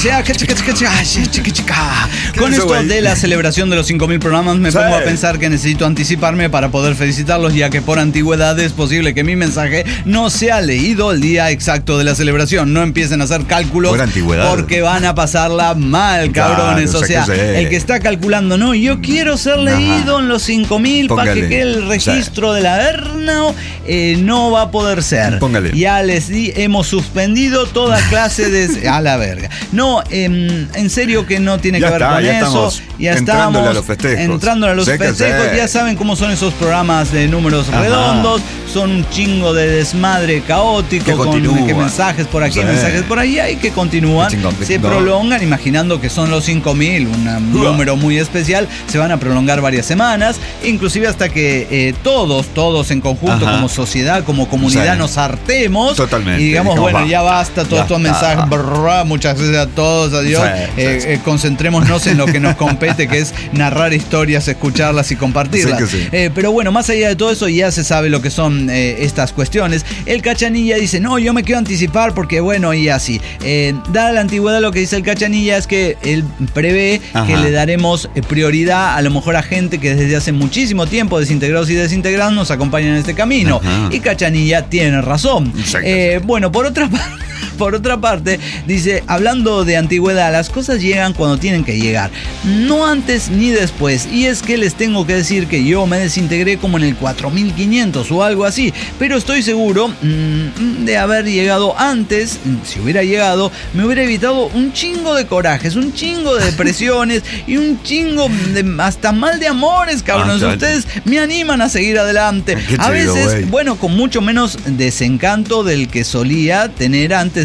Con esto de la celebración de los cinco mil programas me sí. pongo a pensar que necesito anticiparme para poder felicitarlos, ya que por antigüedad es posible que mi mensaje no sea leído el día exacto de la celebración. No empiecen a hacer cálculos por antigüedad, porque van a pasarla mal, cabrones. Claro, o sea, que el que está calculando, no, yo quiero ser leído Ajá. en los cinco mil para que quede el registro sí. de la Ernao. Eh, no va a poder ser. Póngale. Ya les di, hemos suspendido toda clase de... A la verga. No, eh, en serio que no tiene ya que ver está, con ya eso. Ya estamos a los festejos. Entrando a los sé festejos. Ya saben cómo son esos programas de números Ajá. redondos. Son un chingo de desmadre caótico. Que con que mensajes por aquí, sí. mensajes por allá. Y que continúan. Chingón, se chingón. prolongan, imaginando que son los cinco mil. Un uh. número muy especial. Se van a prolongar varias semanas. Inclusive hasta que eh, todos, todos en conjunto, Ajá. como sociedad, como comunidad, sí. nos hartemos. Totalmente. Y digamos, bueno, va. ya basta todos estos mensajes. Brrr, muchas gracias a todos, adiós. Sí, eh, sí, sí. Eh, concentrémonos en lo que nos compete, que es narrar historias, escucharlas y compartirlas. Sí sí. Eh, pero bueno, más allá de todo eso, ya se sabe lo que son eh, estas cuestiones. El Cachanilla dice: no, yo me quiero anticipar porque bueno, y así. Eh, dada la antigüedad, lo que dice el Cachanilla es que él prevé Ajá. que le daremos prioridad a lo mejor a gente que desde hace muchísimo tiempo, desintegrados y desintegrados, nos acompañan en este camino. Ajá. Y Cachanilla tiene razón. Eh, bueno, por otra parte, por otra parte, dice, hablando de antigüedad, las cosas llegan cuando tienen que llegar, no antes ni después. Y es que les tengo que decir que yo me desintegré como en el cuatro mil quinientos o algo así, pero estoy seguro mmm, de haber llegado antes. Si hubiera llegado, me hubiera evitado un chingo de corajes, un chingo de depresiones y un chingo de hasta mal de amores, cabrones. Ah, ustedes me animan a seguir adelante. A veces, wey. bueno, con mucho menos desencanto del que solía tener antes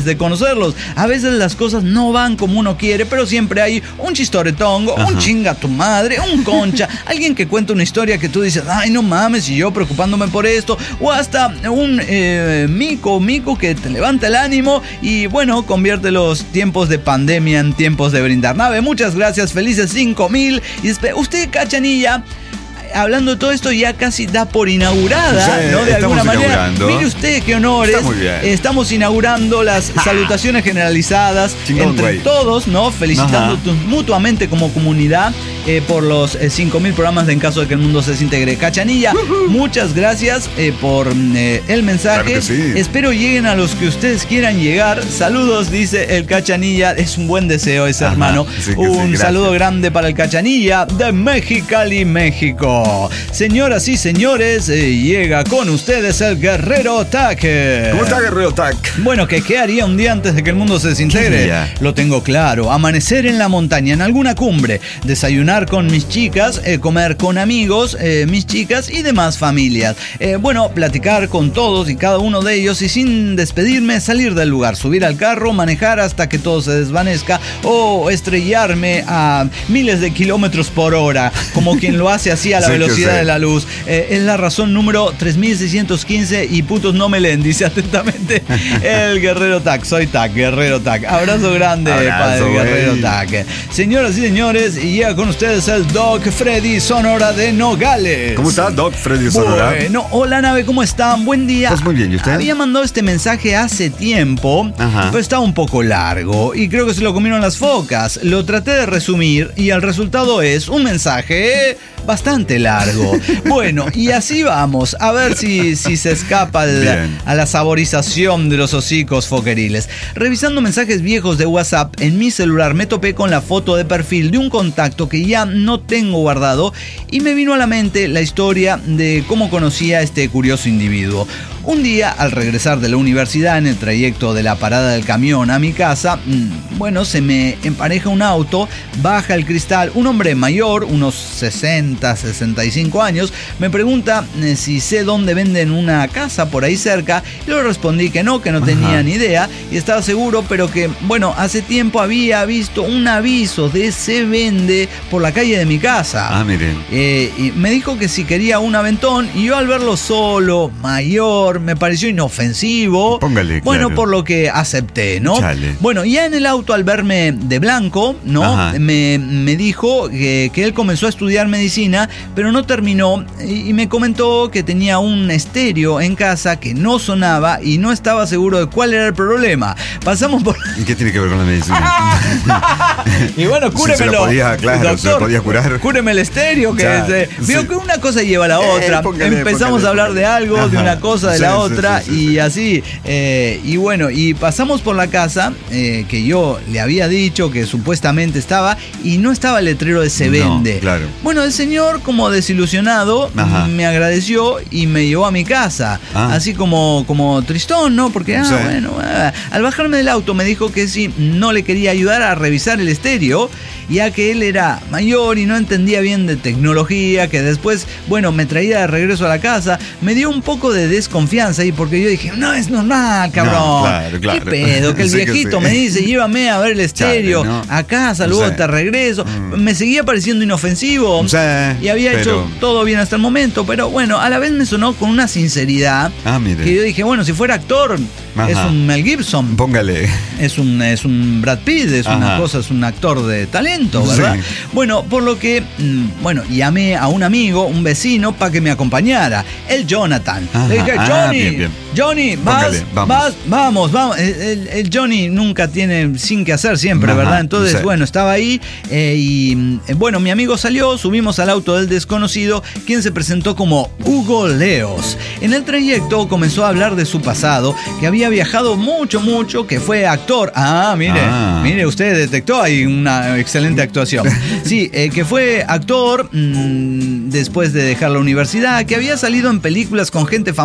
antes de conocerlos. A veces las cosas no van como uno quiere, pero siempre hay un chistoretongo, Ajá. un chinga tu madre, un concha, alguien que cuenta una historia que tú dices, ay, no mames, y yo preocupándome por esto, o hasta un eh, mico, mico que te levanta el ánimo y, bueno, convierte los tiempos de pandemia en tiempos de brindar. Nave, muchas gracias, felices cinco mil. Y usted, Cachanilla, hablando de todo esto, ya casi da por inaugurada, sí, ¿no? De alguna manera. Mire usted qué honores. Está muy bien. Estamos inaugurando las salutaciones generalizadas Chingón, entre güey. todos, ¿no? Felicitando mutuamente como comunidad eh, por los eh, cinco mil programas de En Caso de que el Mundo se desintegre. Cachanilla, uh-huh. muchas gracias eh, por eh, el mensaje. Claro que sí. Espero lleguen a los que ustedes quieran llegar. Saludos, dice el Cachanilla. Es un buen deseo ese, Ajá, hermano. Sí un sí, saludo grande para el Cachanilla de Mexicali, México. Señoras y señores, eh, llega con ustedes el Guerrero Tac. ¿Cómo está, Guerrero Tac? Bueno, ¿qué, ¿qué haría un día antes de que el mundo se desintegre? Lo tengo claro. Amanecer en la montaña, en alguna cumbre. Desayunar con mis chicas, eh, comer con amigos, eh, mis chicas y demás familias. Eh, bueno, platicar con todos y cada uno de ellos y sin despedirme salir del lugar. Subir al carro, manejar hasta que todo se desvanezca o estrellarme a miles de kilómetros por hora, como quien lo hace así a la velocidad de la luz. Eh, es la razón número tres mil seiscientos quince y putos no me leen, dice atentamente el Guerrero Tac. Soy Tac, Guerrero Tac. Abrazo grande para el Guerrero Tac. Señoras y señores, y llega con ustedes el Doc Freddy Sonora de Nogales. ¿Cómo está, Doc Freddy Sonora? Bueno, hola, Nave, ¿cómo están? Buen día. Pues muy bien, ¿y usted? Había mandado este mensaje hace tiempo, Ajá. pero estaba un poco largo y creo que se lo comieron las focas. Lo traté de resumir y el resultado es un mensaje bastante largo. Bueno, y así vamos, a ver si, si se escapa el, a la saborización de los hocicos foqueriles. Revisando mensajes viejos de WhatsApp en mi celular, me topé con la foto de perfil de un contacto que ya no tengo guardado y me vino a la mente la historia de cómo conocí a este curioso individuo. Un día, al regresar de la universidad en el trayecto de la parada del camión a mi casa, bueno, se me empareja un auto, baja el cristal, un hombre mayor, unos sesenta, sesenta y cinco años, me pregunta eh, si sé dónde venden una casa por ahí cerca. Yo le respondí que no, que no tenía Ajá. ni idea y estaba seguro, pero que, bueno, hace tiempo había visto un aviso de se vende por la calle de mi casa. Ah, miren. Eh, y me dijo que si quería un aventón y yo al verlo solo, mayor, me pareció inofensivo. Póngale, bueno, claro. por lo que acepté, ¿no? Chale. Bueno, ya en el auto al verme de blanco, ¿no? Me, me dijo que, que él comenzó a estudiar medicina, pero no terminó y, y me comentó que tenía un estéreo en casa que no sonaba y no estaba seguro de cuál era el problema. Pasamos por... ¿Y qué tiene que ver con la medicina? Y bueno, cúremelo. Si se lo podía, claro, doctor, se lo podía curar. Cúreme el estéreo, que ya, es, sí. veo que una cosa lleva a la otra. Eh, póngale, Empezamos póngale, a hablar póngale. de algo, Ajá. de una cosa, de sí, la sí, otra, sí, sí, sí, y sí. así. Eh, y bueno, y pasamos por la casa eh, que yo le había dicho que supuestamente estaba, y no estaba el letrero de se vende. No, claro. Bueno, el señor, como desilusionado, Ajá. me agradeció y me llevó a mi casa. Ah. Así como, como tristón, ¿no? Porque, ah, Sí. bueno, ah. al bajarme del auto me dijo que si no le quería ayudar a revisar el estéreo, ya que él era mayor y no entendía bien de tecnología, que después, bueno, me traía de regreso a la casa. Me dio un poco de desconfianza ahí porque yo dije, no, es normal, cabrón. No, claro, claro. ¿Qué pedo? Que el Sí que viejito sí. me dice, llévame a ver el estéreo, Chale, ¿no? a casa, luego Sí. te regreso. Mm. Me seguía pareciendo inofensivo Sí, y había pero... hecho todo bien hasta el momento, pero bueno, a la vez me sonó con una sinceridad Ah, mire. que yo dije, bueno, si fuera actor, Ajá. es un Mel Gibson. Póngale. Es un, es un Brad Pitt, es Ajá. una cosa, es un actor de talento, ¿verdad? Sí. Bueno, por lo que, mm, bueno, llamé a un amigo, un vecino, para que me acompañara, el Jonathan. Ajá. Le dije, Ah, Johnny, bien, bien. Johnny, vas, Póngale, vamos. vas, vamos, vamos. El, el- el Johnny nunca tiene sin que hacer siempre, Ajá, ¿verdad? Entonces, sí. bueno, estaba ahí eh, y, eh, bueno, mi amigo salió, subimos al auto del desconocido, quien se presentó como Hugo Leos. En el trayecto comenzó a hablar de su pasado, que había viajado mucho, mucho, que fue actor. Ah, mire, Ah. mire, usted detectó ahí una excelente actuación. Sí, eh, que fue actor mmm, después de dejar la universidad, que había salido en películas con gente famosa del Ajá.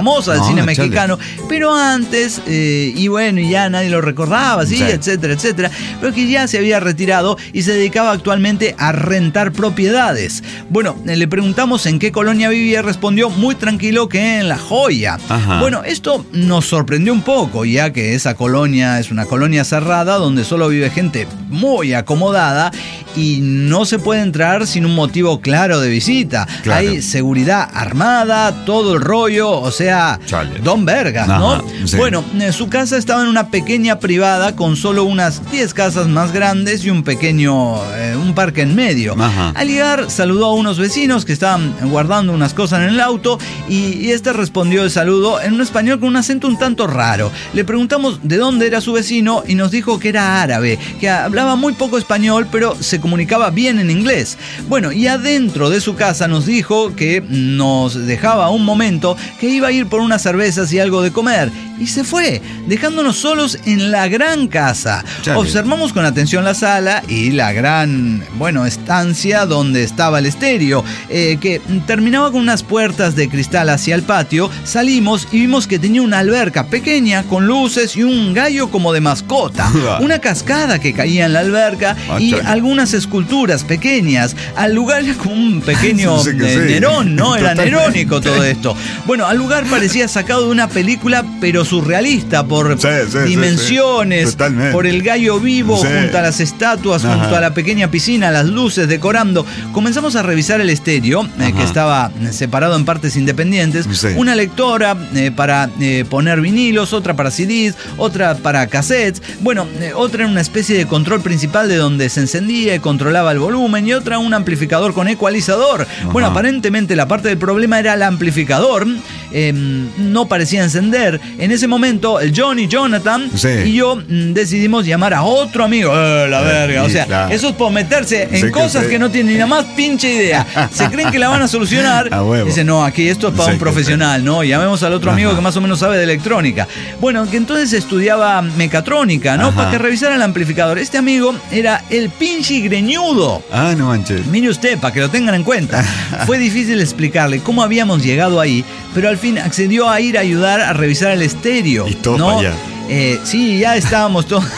cine chale. mexicano, pero antes, eh, y bueno, ya nadie lo recordaba, ¿sí? Sí. etcétera, etcétera, pero que ya se había retirado y se dedicaba actualmente a rentar propiedades. Bueno, eh, le preguntamos en qué colonia vivía y respondió muy tranquilo que en La Joya. Ajá. Bueno, esto nos sorprendió un poco, ya que esa colonia es una colonia cerrada donde solo vive gente muy acomodada y no se puede entrar sin un motivo claro de visita. Claro. Hay seguridad armada, todo el rollo, o sea, Chale. don vergas, ¿no? Ajá, sí. Bueno, eh, su casa estaba en una pequeña privada con solo unas diez casas más grandes y un pequeño, eh, un parque en medio. Ajá. Al llegar saludó a unos vecinos que estaban guardando unas cosas en el auto y, y este respondió el saludo en un español con un acento un tanto raro. Le preguntamos de dónde era su vecino y nos dijo que era árabe, que hablaba muy poco español pero se comunicaba bien en inglés. Bueno, y adentro de su casa nos dijo que nos dejaba un momento, que iba a ir por unas cervezas y algo de comer. Y se fue, dejándonos solos en la gran casa. Chale. Observamos con atención la sala y la gran, bueno, estancia donde estaba el estéreo, eh, que terminaba con unas puertas de cristal hacia el patio. Salimos y vimos que tenía una alberca pequeña con luces y un gallo como de mascota. Una cascada que caía en la alberca Ah, y chale. algunas esculturas pequeñas. Al lugar era como un pequeño Sí, que eh, sí. Nerón, ¿no? Era Totalmente. nerónico todo esto. Bueno, al lugar parecía sacado de una película, pero surrealista por Sí, sí, sí, dimensiones, sí. Totalmente. por el gallo vivo Sí. junto a las estatuas, Ajá. junto a la pequeña piscina, las luces decorando. Comenzamos a revisar el estéreo, eh, que Ajá. estaba separado en partes independientes. Sí. Una lectora eh, para eh, poner vinilos, otra para C Ds, otra para cassettes. Bueno, eh, otra en una especie de control principal de donde se encendía y controlaba el volumen, y otra un amplificador con ecualizador. Bueno, aparentemente la parte del problema era el amplificador. Eh, no parecía encender. En ese momento, el Johnny Jonathan Sí. y yo mm, decidimos llamar a otro amigo. Eh, la Eh, verga. O sí, sea, claro. eso es por meterse en Sí que cosas sí. que no tienen ni la más pinche idea. Se creen que la van a solucionar. A huevo. Dicen, no, aquí esto es para Sí un que profesional, ¿no? Llamemos al otro amigo Ajá. que más o menos sabe de electrónica. Bueno, que entonces estudiaba mecatrónica, ¿no? Ajá. Para que revisara el amplificador. Este amigo era el pinche greñudo. Ah, no manches. Mire usted, para que lo tengan en cuenta. Fue difícil explicarle cómo habíamos llegado ahí, pero al fin accedió a ir a ayudar a revisar el estéreo. Y todo ¿no? para allá. Eh, sí, ya estábamos todos.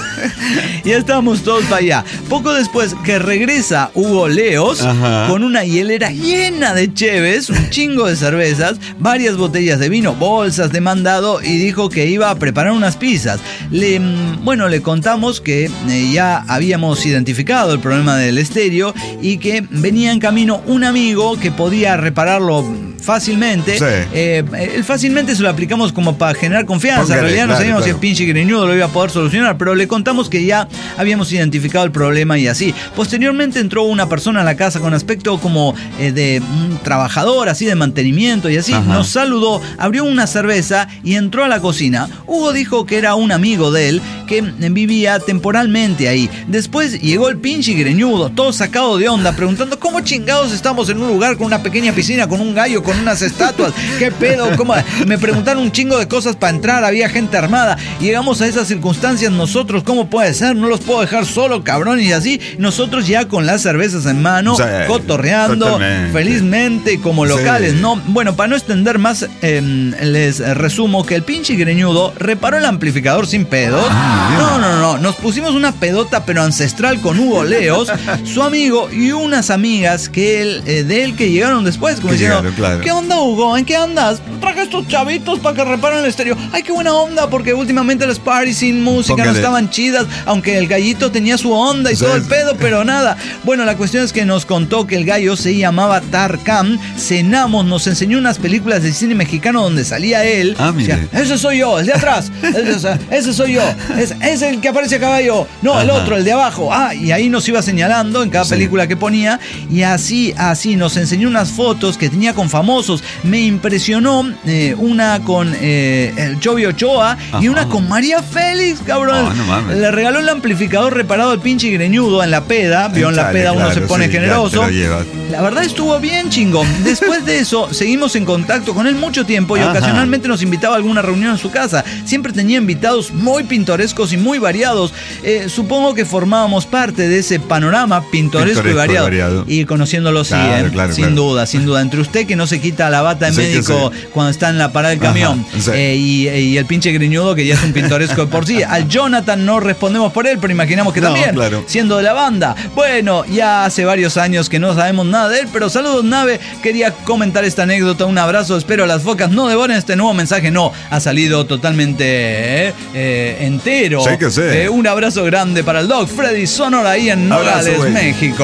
Ya estábamos todos para allá. Poco después que regresa Hugo Leos Ajá. con una hielera llena de cheves, un chingo de cervezas, varias botellas de vino, bolsas de mandado, y dijo que iba a preparar unas pizzas. Le, mm, bueno, le contamos que eh, ya habíamos identificado el problema del estéreo y que venía en camino un amigo que podía repararlo fácilmente. Sí. Eh, el fácilmente se lo aplicamos como para generar confianza. Póngale, en realidad no claro, sabíamos si claro. el pinche greñudo lo iba a poder solucionar, pero le contamos que ya habíamos identificado el problema y así. Posteriormente entró una persona a la casa con aspecto como eh, de un trabajador, así de mantenimiento y así. Ajá. Nos saludó, abrió una cerveza y entró a la cocina. Hugo dijo que era un amigo de él que vivía temporalmente ahí. Después llegó el pinche greñudo, todo sacado de onda, preguntando cómo chingados estamos en un lugar con una pequeña piscina, con un gallo, con unas estatuas. ¿Qué pedo? ¿Cómo? Me preguntaron un chingo de cosas para entrar, había gente armada. Llegamos a esas circunstancias nosotros, ¿cómo puede ser? No los puedo dejar solo, cabrón, y así. Nosotros ya con las cervezas en mano, Sí, cotorreando, totalmente. felizmente, como locales, Sí. ¿no? Bueno, para no extender más, eh, les resumo que el pinche greñudo reparó el amplificador sin pedos. Ah, No, no, no, nos pusimos una pedota pero ancestral con Hugo Leos, su amigo y unas amigas que él, eh, de él que llegaron después, como Que diciendo, llegaron, claro. ¿qué onda, Hugo? ¿En qué andas? Traje estos chavitos para que reparen el estéreo. Ay, qué buena onda, porque últimamente las parties sin música no Póngale. estaban chidas, aunque el gallito tenía su onda y Sí, todo el sí. pedo, pero nada. Bueno, la cuestión es que nos contó que el gallo se llamaba Tarkan, cenamos, nos enseñó unas películas de cine mexicano donde salía él. Ah, mire. O sea, ese soy yo, el de atrás. Ese, ese soy yo. Es, es el que aparece a caballo. No, el Ajá. otro, el de abajo. Ah, y ahí nos iba señalando en cada Sí. película que ponía. Y así, así, nos enseñó unas fotos que tenía con famosos. Me impresionó eh, una con eh, el Chovy Ochoa y Ajá. una con María Félix, cabrón. Oh, no mames. Le regaló el amplificador reparado al pinche greñudo en la peda. Vio en la Chale, peda uno claro, se pone sí, ya generoso. te lo llevas. La verdad estuvo bien chingón. Después de eso, seguimos en contacto con él mucho tiempo y Ajá. ocasionalmente nos invitaba a alguna reunión en su casa. Siempre tenía invitados muy pintorescos y muy variados. Eh, supongo que formábamos parte de ese panorama pintoresco, Pintoresco y y variado. variado. Y conociéndolo, sí, Claro, eh, claro, sin claro. duda, sin duda. Entre usted que no se se quita la bata de Sí, médico sí. cuando está en la parada del camión. Ajá, sí. Eh, y, y el pinche greñudo que ya es un pintoresco de por sí. Al Jonathan no respondemos por él, pero imaginamos que No, también, claro. siendo de la banda. Bueno, ya hace varios años que no sabemos nada de él, pero saludos, Nave. Quería comentar esta anécdota. Un abrazo, espero las focas no devoren este nuevo mensaje. No, ha salido totalmente eh, eh, entero. Sí que sí. Eh, un abrazo grande para el Doc Freddy Sonora ahí en Abrazo, Nogales, güey. México.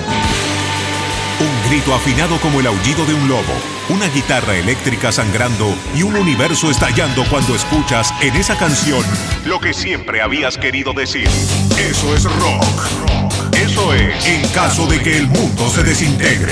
Un grito afinado como el aullido de un lobo, una guitarra eléctrica sangrando y un universo estallando cuando escuchas en esa canción lo que siempre habías querido decir. Eso es rock. Eso es en caso de que el mundo se desintegre.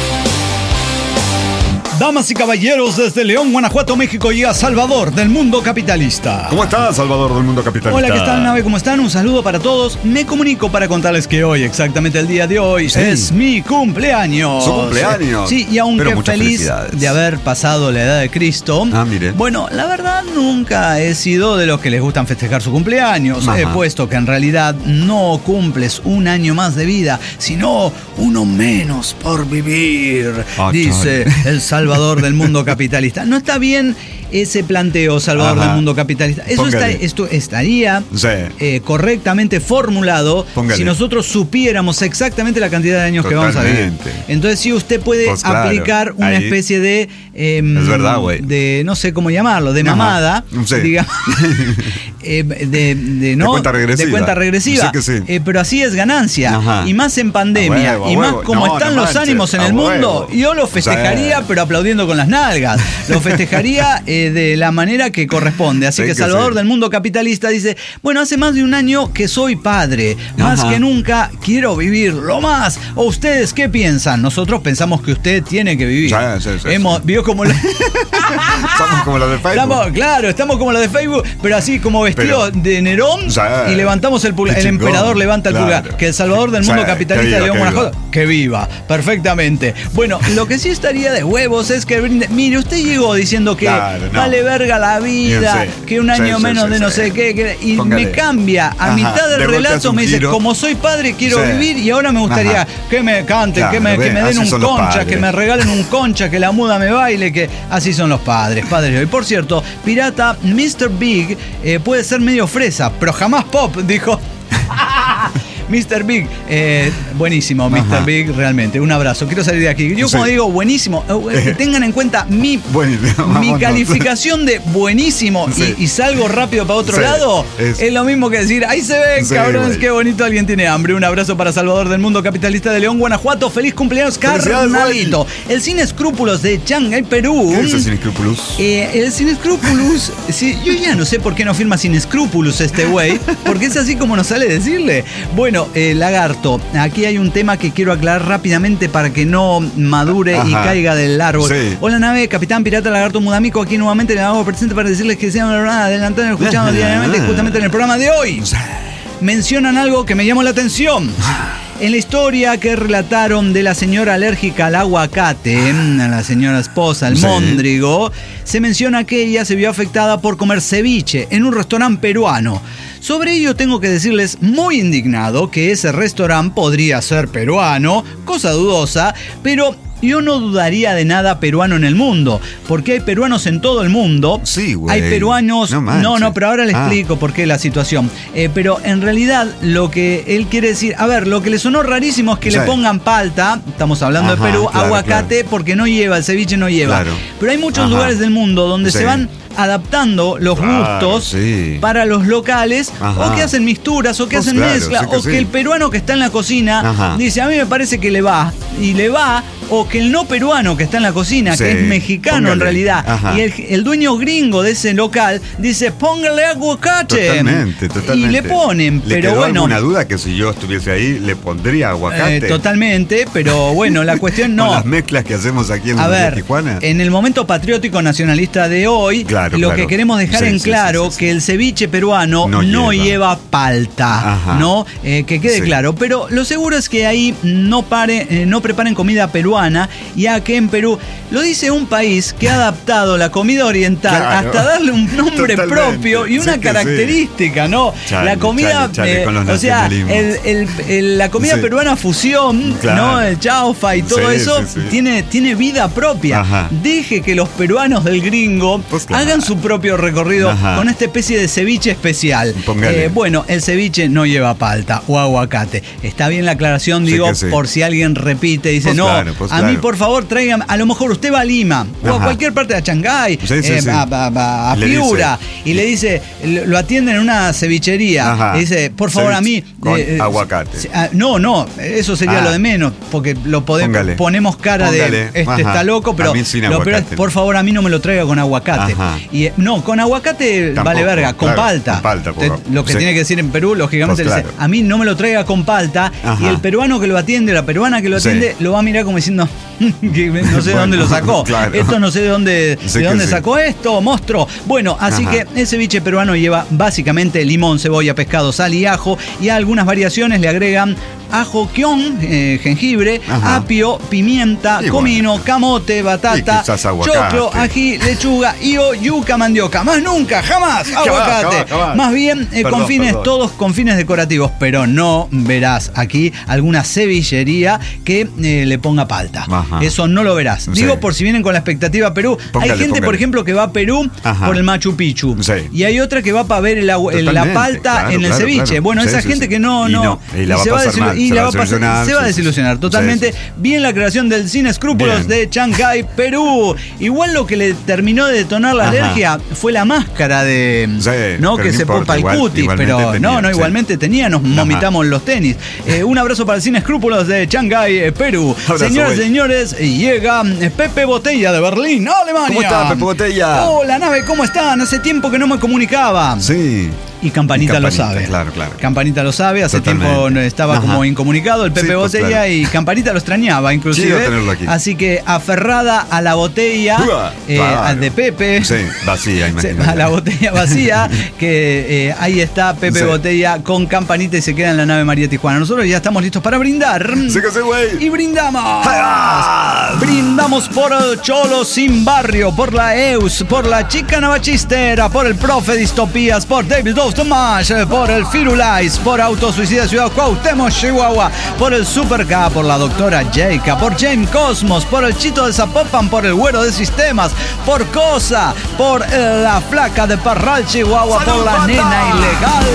Damas y caballeros, desde León, Guanajuato, México, llega Salvador del mundo capitalista. ¿Cómo estás, Salvador del mundo capitalista? Hola, ¿qué tal, Nave? ¿Cómo están? Un saludo para todos. Me comunico para contarles que hoy, exactamente el día de hoy, Sí. es mi cumpleaños. Su cumpleaños. Sí, y aunque Pero muchas feliz felicidades. de haber pasado la edad de Cristo, Ah, mire. bueno, la verdad nunca he sido de los que les gustan festejar su cumpleaños. Ajá. He puesto que en realidad no cumples un año más de vida, sino uno menos por vivir, Ah, dice chale. el Salvador del mundo capitalista. No está bien ese planteo, Salvador, Ajá. del mundo capitalista. Eso está, Póngale. esto estaría Sí. eh, correctamente formulado Póngale. si nosotros supiéramos exactamente la cantidad de años que vamos a vivir. Totalmente. Entonces, si usted puede Pues claro, aplicar una ahí- especie de... eh, Es verdad, güey. de, no sé cómo llamarlo, de Ajá. mamada, Sí. digamos, eh, de, de, ¿no? De cuenta regresiva. de cuenta regresiva. Sí que sí. Eh, pero así es ganancia. Ajá. Y más en pandemia. A huevo, a y más huevo. como No, están no los manches, ánimos en a el mundo. huevo. Yo lo festejaría, Sí. pero aplaudiendo con las nalgas. Lo festejaría eh, de la manera que corresponde. Así Sí que que Salvador sí. del mundo capitalista dice, bueno, hace más de un año que soy padre. Más Ajá. que nunca quiero vivir lo más. ¿O ustedes qué piensan? Nosotros pensamos que usted tiene que vivir. Sí, sí, sí, Hemos, sí. ¿Vio cómo la- Somos como los de Facebook. Estamos, claro, estamos como los de Facebook, pero así como vestido Pero- de Nerón Sí. y levantamos el pulgar. Qué El chingón. emperador levanta el Claro. pulgar. Que el Salvador del mundo Sí, capitalista que de viva, León, que Guanajuato, que viva, perfectamente. Bueno, lo que sí estaría de huevos es que brinde. Mire, usted llegó diciendo que Claro, no. vale verga la vida, Sí. que un Sí, año sí, menos sí, de no sí. sé qué, que- y Póngale. me cambia. A Ajá, mitad del de golpe hace relato un me dice, giro. como soy padre, quiero Sí. vivir y ahora me gustaría Ajá. que me canten, Claro, que, me, ve, que me den así un son los concha, padres. que me regalen un concha, que la muda me baile, que así son los padres, padres de hoy. Por cierto, Pirata, mister Big eh, puede ser medio fresa, pero jamás pop, dijo. mister Big, eh, buenísimo, mister Ajá. Big, realmente, un abrazo. Quiero salir de aquí. Yo, como Sí. digo, buenísimo, eh, que tengan en cuenta mi, Buenísimo, mi vámonos. calificación de buenísimo y- Sí. y, salgo rápido para otro Sí, lado. Es, es- lo mismo que decir, ahí se ven, Sí, cabrones, güey. qué bonito, alguien tiene hambre. Un abrazo para Salvador del mundo capitalista de León, Guanajuato. Feliz cumpleaños, Felicidades, carnalito. El Sin Escrúpulos de Shanghái, Perú. ¿Qué dice Sin Escrúpulos? Eh, el Sin Escrúpulos, sí, yo ya no sé por qué no firma Sin Escrúpulos este güey, porque es así como nos sale decirle. Bueno, eh, Lagarto, aquí hay un tema que quiero aclarar rápidamente para que no madure y Ajá. caiga del árbol. Sí. Hola, nave, Capitán Pirata Lagarto Mudamico, aquí nuevamente le hago presente para decirles que sean adelantando escuchando diariamente, justamente en el programa de hoy. Mencionan algo que me llamó la atención. En la historia que relataron de la señora alérgica al aguacate, a la señora esposa, el Sí. Móndrigo, se menciona que ella se vio afectada por comer ceviche en un restaurante peruano. Sobre ello tengo que decirles muy indignado que ese restaurante podría ser peruano, cosa dudosa, pero yo no dudaría de nada peruano en el mundo, porque hay peruanos en todo el mundo. Sí, güey. Hay peruanos... No No, manches. no, pero ahora le Ah. explico por qué la situación. Eh, pero en realidad lo que él quiere decir... A ver, lo que le sonó rarísimo es que Sí. le pongan palta, estamos hablando Ajá, de Perú, claro, aguacate, claro. porque no lleva, el ceviche no lleva. Claro. Pero hay muchos Ajá. lugares del mundo donde Sí. se van adaptando los Claro, gustos sí. para los locales, Ajá. o que hacen mixturas, o que Pues hacen claro, mezcla, sí que o que sí. el peruano que está en la cocina Ajá. dice, a mí me parece que le va, y le va, o que el no peruano que está en la cocina, Sí, que es mexicano en póngale. realidad, Ajá. y el, el dueño gringo de ese local dice, póngale aguacate. Totalmente, totalmente. Y le ponen, ¿Le pero quedó bueno. alguna duda que si yo estuviese ahí le pondría aguacate? eh, totalmente, pero bueno, la cuestión no. Con las mezclas que hacemos aquí en A la ver, Tijuana. en el momento patriótico nacionalista de hoy, Claro, lo claro. que queremos dejar Sí, en sí, claro sí, sí, sí. que el ceviche peruano no, No lleva. lleva. palta, Ajá. ¿no? Eh, que quede Sí. claro. Pero lo seguro es que ahí no pare, eh, no preparen comida peruana peruana y a que en Perú, lo dice un país que ha adaptado la comida oriental Claro. hasta darle un nombre Totalmente. propio y una Sí que característica, ¿no? Chale, la comida, chale, chale, eh, con los o sea, el, nacionalismos. el- el- la comida Sí. peruana fusión, Claro. ¿no? El chaufa y todo Sí, eso sí, sí. Tiene, tiene vida propia. Ajá. Deje que los peruanos del gringo Pues claro. hagan su propio recorrido Ajá. con esta especie de ceviche especial. Póngale. Eh, bueno, el ceviche no lleva palta o aguacate. Está bien la aclaración, Sí digo, que sí. por si alguien repite y dice, Pues no, claro, pues a mí claro. por favor traigan, a lo mejor usted va a Lima o a Ajá. cualquier parte de Shanghái, Sí, sí, eh, sí. a, a- a- a Le Piura, y le dice, lo lo atienden en una cevichería, Ajá. y dice, por favor a mí... Ceviche con eh, eh, aguacate. se- ah, no, no, eso sería Ah. lo de menos, porque lo podemos, Póngale. ponemos cara Póngale. de, este Ajá. está loco, pero A mí sin lo peor es, aguacate. por favor a mí no me lo traiga con aguacate. Ajá. Y eh, no, con aguacate Tampoco, vale verga, con claro, palta. con palta, por Te- favor. lo que Sí. tiene que decir en Perú, lógicamente, Pues le dice, claro. a mí no me lo traiga con palta, Ajá. y el peruano que lo atiende, la peruana que lo Sí. atiende, lo va a mirar como diciendo, que no sé de Bueno, dónde lo sacó. claro. Esto no sé de dónde, Sí de que dónde sí. sacó esto, monstruo. Bueno, así Ajá. que el ceviche peruano lleva básicamente limón, cebolla, pescado, sal y ajo, y a algunas variaciones le agregan ajo kion, eh, jengibre, Ajá. apio, pimienta, Y comino, bueno. camote, Y batata, quizás aguacate. choclo, ají, lechuga y o yuca, mandioca. Más nunca, jamás, aguacate. jamás, jamás. Más bien eh, con Perdón, fines, perdón. todos con fines decorativos, pero no verás aquí alguna cevillería que eh, le ponga palta. Ajá. Eso no lo verás. Sí. Digo por si vienen con la expectativa a Perú. Póngale, hay gente, por póngale. ejemplo, que va a Perú Ajá. por el Machu Picchu. Sí. Y hay otra que va para ver el agua- el- la Totalmente, palta claro, en el claro, ceviche. claro. Bueno, Sí, esa sí, gente sí. que no, Y no. no, y la va a se va a pasar desilu- mal, y se la va va a a pasar- desilusionar, se va a sí, sí. desilusionar totalmente. Sí, Bien la creación del Sin Escrúpulos Bien. de Shanghái, Perú. Igual lo que le terminó de detonar la Ajá. alergia fue la máscara de. Sí, ¿no? pero Que no se importa, popa el igual- cutis, igualmente pero tenía, no, no, sí. igualmente tenía, nos Ajá. vomitamos los tenis. Eh, un abrazo para el Sin Escrúpulos de Shanghái, eh, Perú. Abrazo, Señoras y güey. señores, llega eh, Pepe Botella de Berlín, Alemania. ¿Cómo está, Pepe Botella? Hola, nave, ¿cómo están? Hace tiempo que no me comunicaba. Sí. Y Campanita, Y lo Campanita, sabe. claro, claro. Campanita lo sabe, hace Totalmente. tiempo no estaba Ajá. como incomunicado el Pepe Sí, pues, Botella claro. y Campanita lo extrañaba inclusive. Sí, iba a tenerlo aquí. Así que aferrada a la botella Uah, eh, claro. de Pepe. Sí, vacía, Se- imagínate. a la botella vacía, que eh, ahí está Pepe Sí. Botella con Campanita y se queda en la nave María Tijuana. Nosotros ya estamos listos para brindar. Sí que sí, güey. Y brindamos. ¡Ah! Brindamos por el Cholo Sin Barrio, por la E U S, por la Chica Navachistera, por el Profe Distopías, por David Dos Tomás, eh, por el Firulais, por Autosuicida Ciudad Cuauhtémoc, Chihuahua, por el Super K, por la Doctora Jaica, por James Cosmos, por el Chito de Zapopan, por el Güero de Sistemas, por Cosa, por eh, la Flaca de Parral, Chihuahua, por la Nena Ilegal.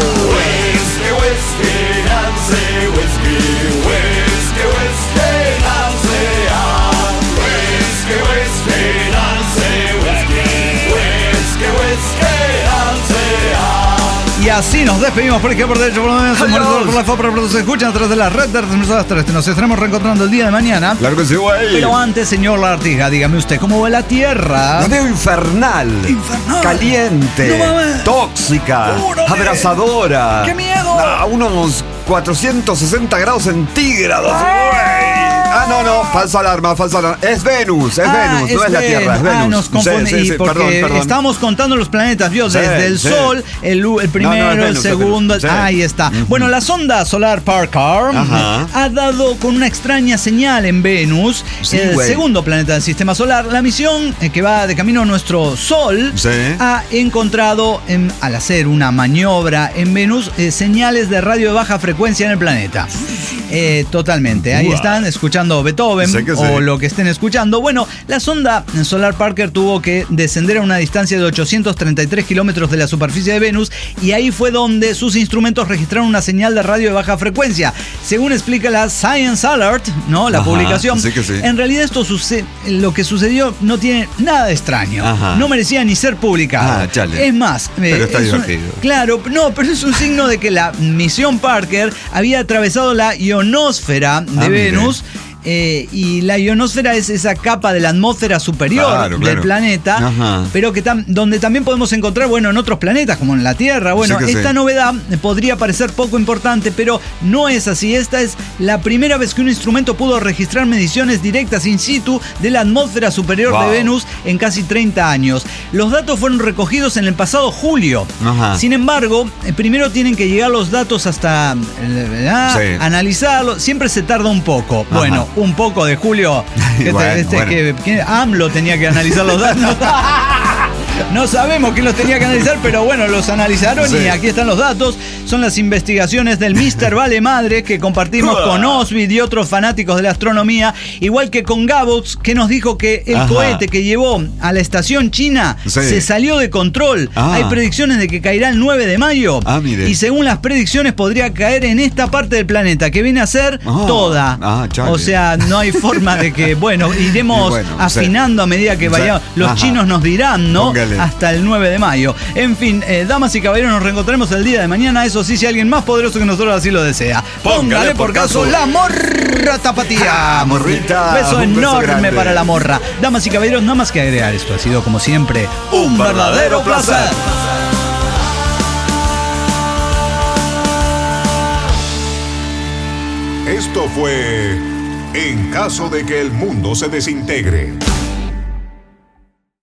Y así nos despedimos por izquierda, por derecho, por lo menos, por la F O P, por se escuchan a través de las redes de las tres. Nos estaremos reencontrando el día de mañana. Claro que sí, güey. Pero antes, señor Lartiga, dígame usted, ¿cómo va la Tierra? La veo infernal, Infernal. caliente, No mames. tóxica, Órale. abrazadora. ¡Qué miedo! A unos cuatrocientos sesenta grados centígrados, güey. Ah, no, no, falsa alarma, falsa alarma. Es Venus, es Ah, Venus, no es la Tierra, es Venus. Venus. Ah, nos confunde. Sí, sí, sí, y porque perdón, perdón. estamos contando los planetas, ¿vio? Sí, Desde el sí. Sol, el, u- el primero, No, no, es el Venus, es segundo. Venus. Sí. Ahí está. Ujú. Bueno, la sonda solar Parker Ajá. ha dado con una extraña señal en Venus, Sí, el güey. segundo planeta del sistema solar. La misión eh, que va de camino a nuestro Sol Sí. ha encontrado, en- al hacer una maniobra en Venus, eh, señales de radio de baja frecuencia en el planeta. Eh, totalmente. Ahí Wow. están escuchando Beethoven Sé que sí. o lo que estén escuchando. Bueno, la sonda Solar Parker tuvo que descender a una distancia de ochocientos treinta y tres kilómetros de la superficie de Venus y ahí fue donde sus instrumentos registraron una señal de radio de baja frecuencia. Según explica la Science Alert, ¿no? La Ajá, publicación. sí que sí. En realidad esto suce- lo que sucedió no tiene nada de extraño. Ajá. No merecía ni ser publicado. Ah, chale. Es más, Pero eh, está es un- divertido. claro, no, pero es un signo de que la misión Parker había atravesado la ionosfera de Ah, mire. Venus. Eh, y la ionosfera es esa capa de la atmósfera superior Claro, del claro. planeta, Ajá. pero que tam- donde también podemos encontrar, bueno, en otros planetas, como en la Tierra. Bueno, Sí que sí. esta novedad podría parecer poco importante, pero no es así. Esta es la primera vez que un instrumento pudo registrar mediciones directas in situ de la atmósfera superior Wow. de Venus en casi treinta años. Los datos fueron recogidos en el pasado julio. Ajá. Sin embargo, eh, primero tienen que llegar los datos hasta eh, ¿verdad? Sí. analizarlo. Siempre se tarda un poco. Ajá. Bueno, un poco de Julio. Que Bueno, este, bueno. Que, que AMLO tenía que analizar los datos. No sabemos quién los tenía que analizar, pero bueno, los analizaron Sí. y aquí están los datos. Son las investigaciones del mister Vale Madre que compartimos con Osvid y otros fanáticos de la astronomía, igual que con Gabox, que nos dijo que el Ajá. cohete que llevó a la estación china Sí. se salió de control. Ah. Hay predicciones de que caerá el nueve de mayo. Ah, mire. Y según las predicciones podría caer en esta parte del planeta, que viene a ser Ah. toda. Ah, chale. O sea, no hay forma de que, bueno, iremos Y bueno, afinando a medida que sí. vayamos. Los Ajá. chinos nos dirán, ¿no? Póngale. Hasta el nueve de mayo. En fin, eh, damas y caballeros, nos reencontraremos el día de mañana. Eso sí, si alguien más poderoso que nosotros así lo desea. Póngale por caso la morra tapatía. Ah, morrita. Beso Un beso enorme grande. para la morra. Damas y caballeros, nada más que agregar. Esto ha sido, como siempre, un verdadero placer. Esto fue En caso de que el mundo se desintegre.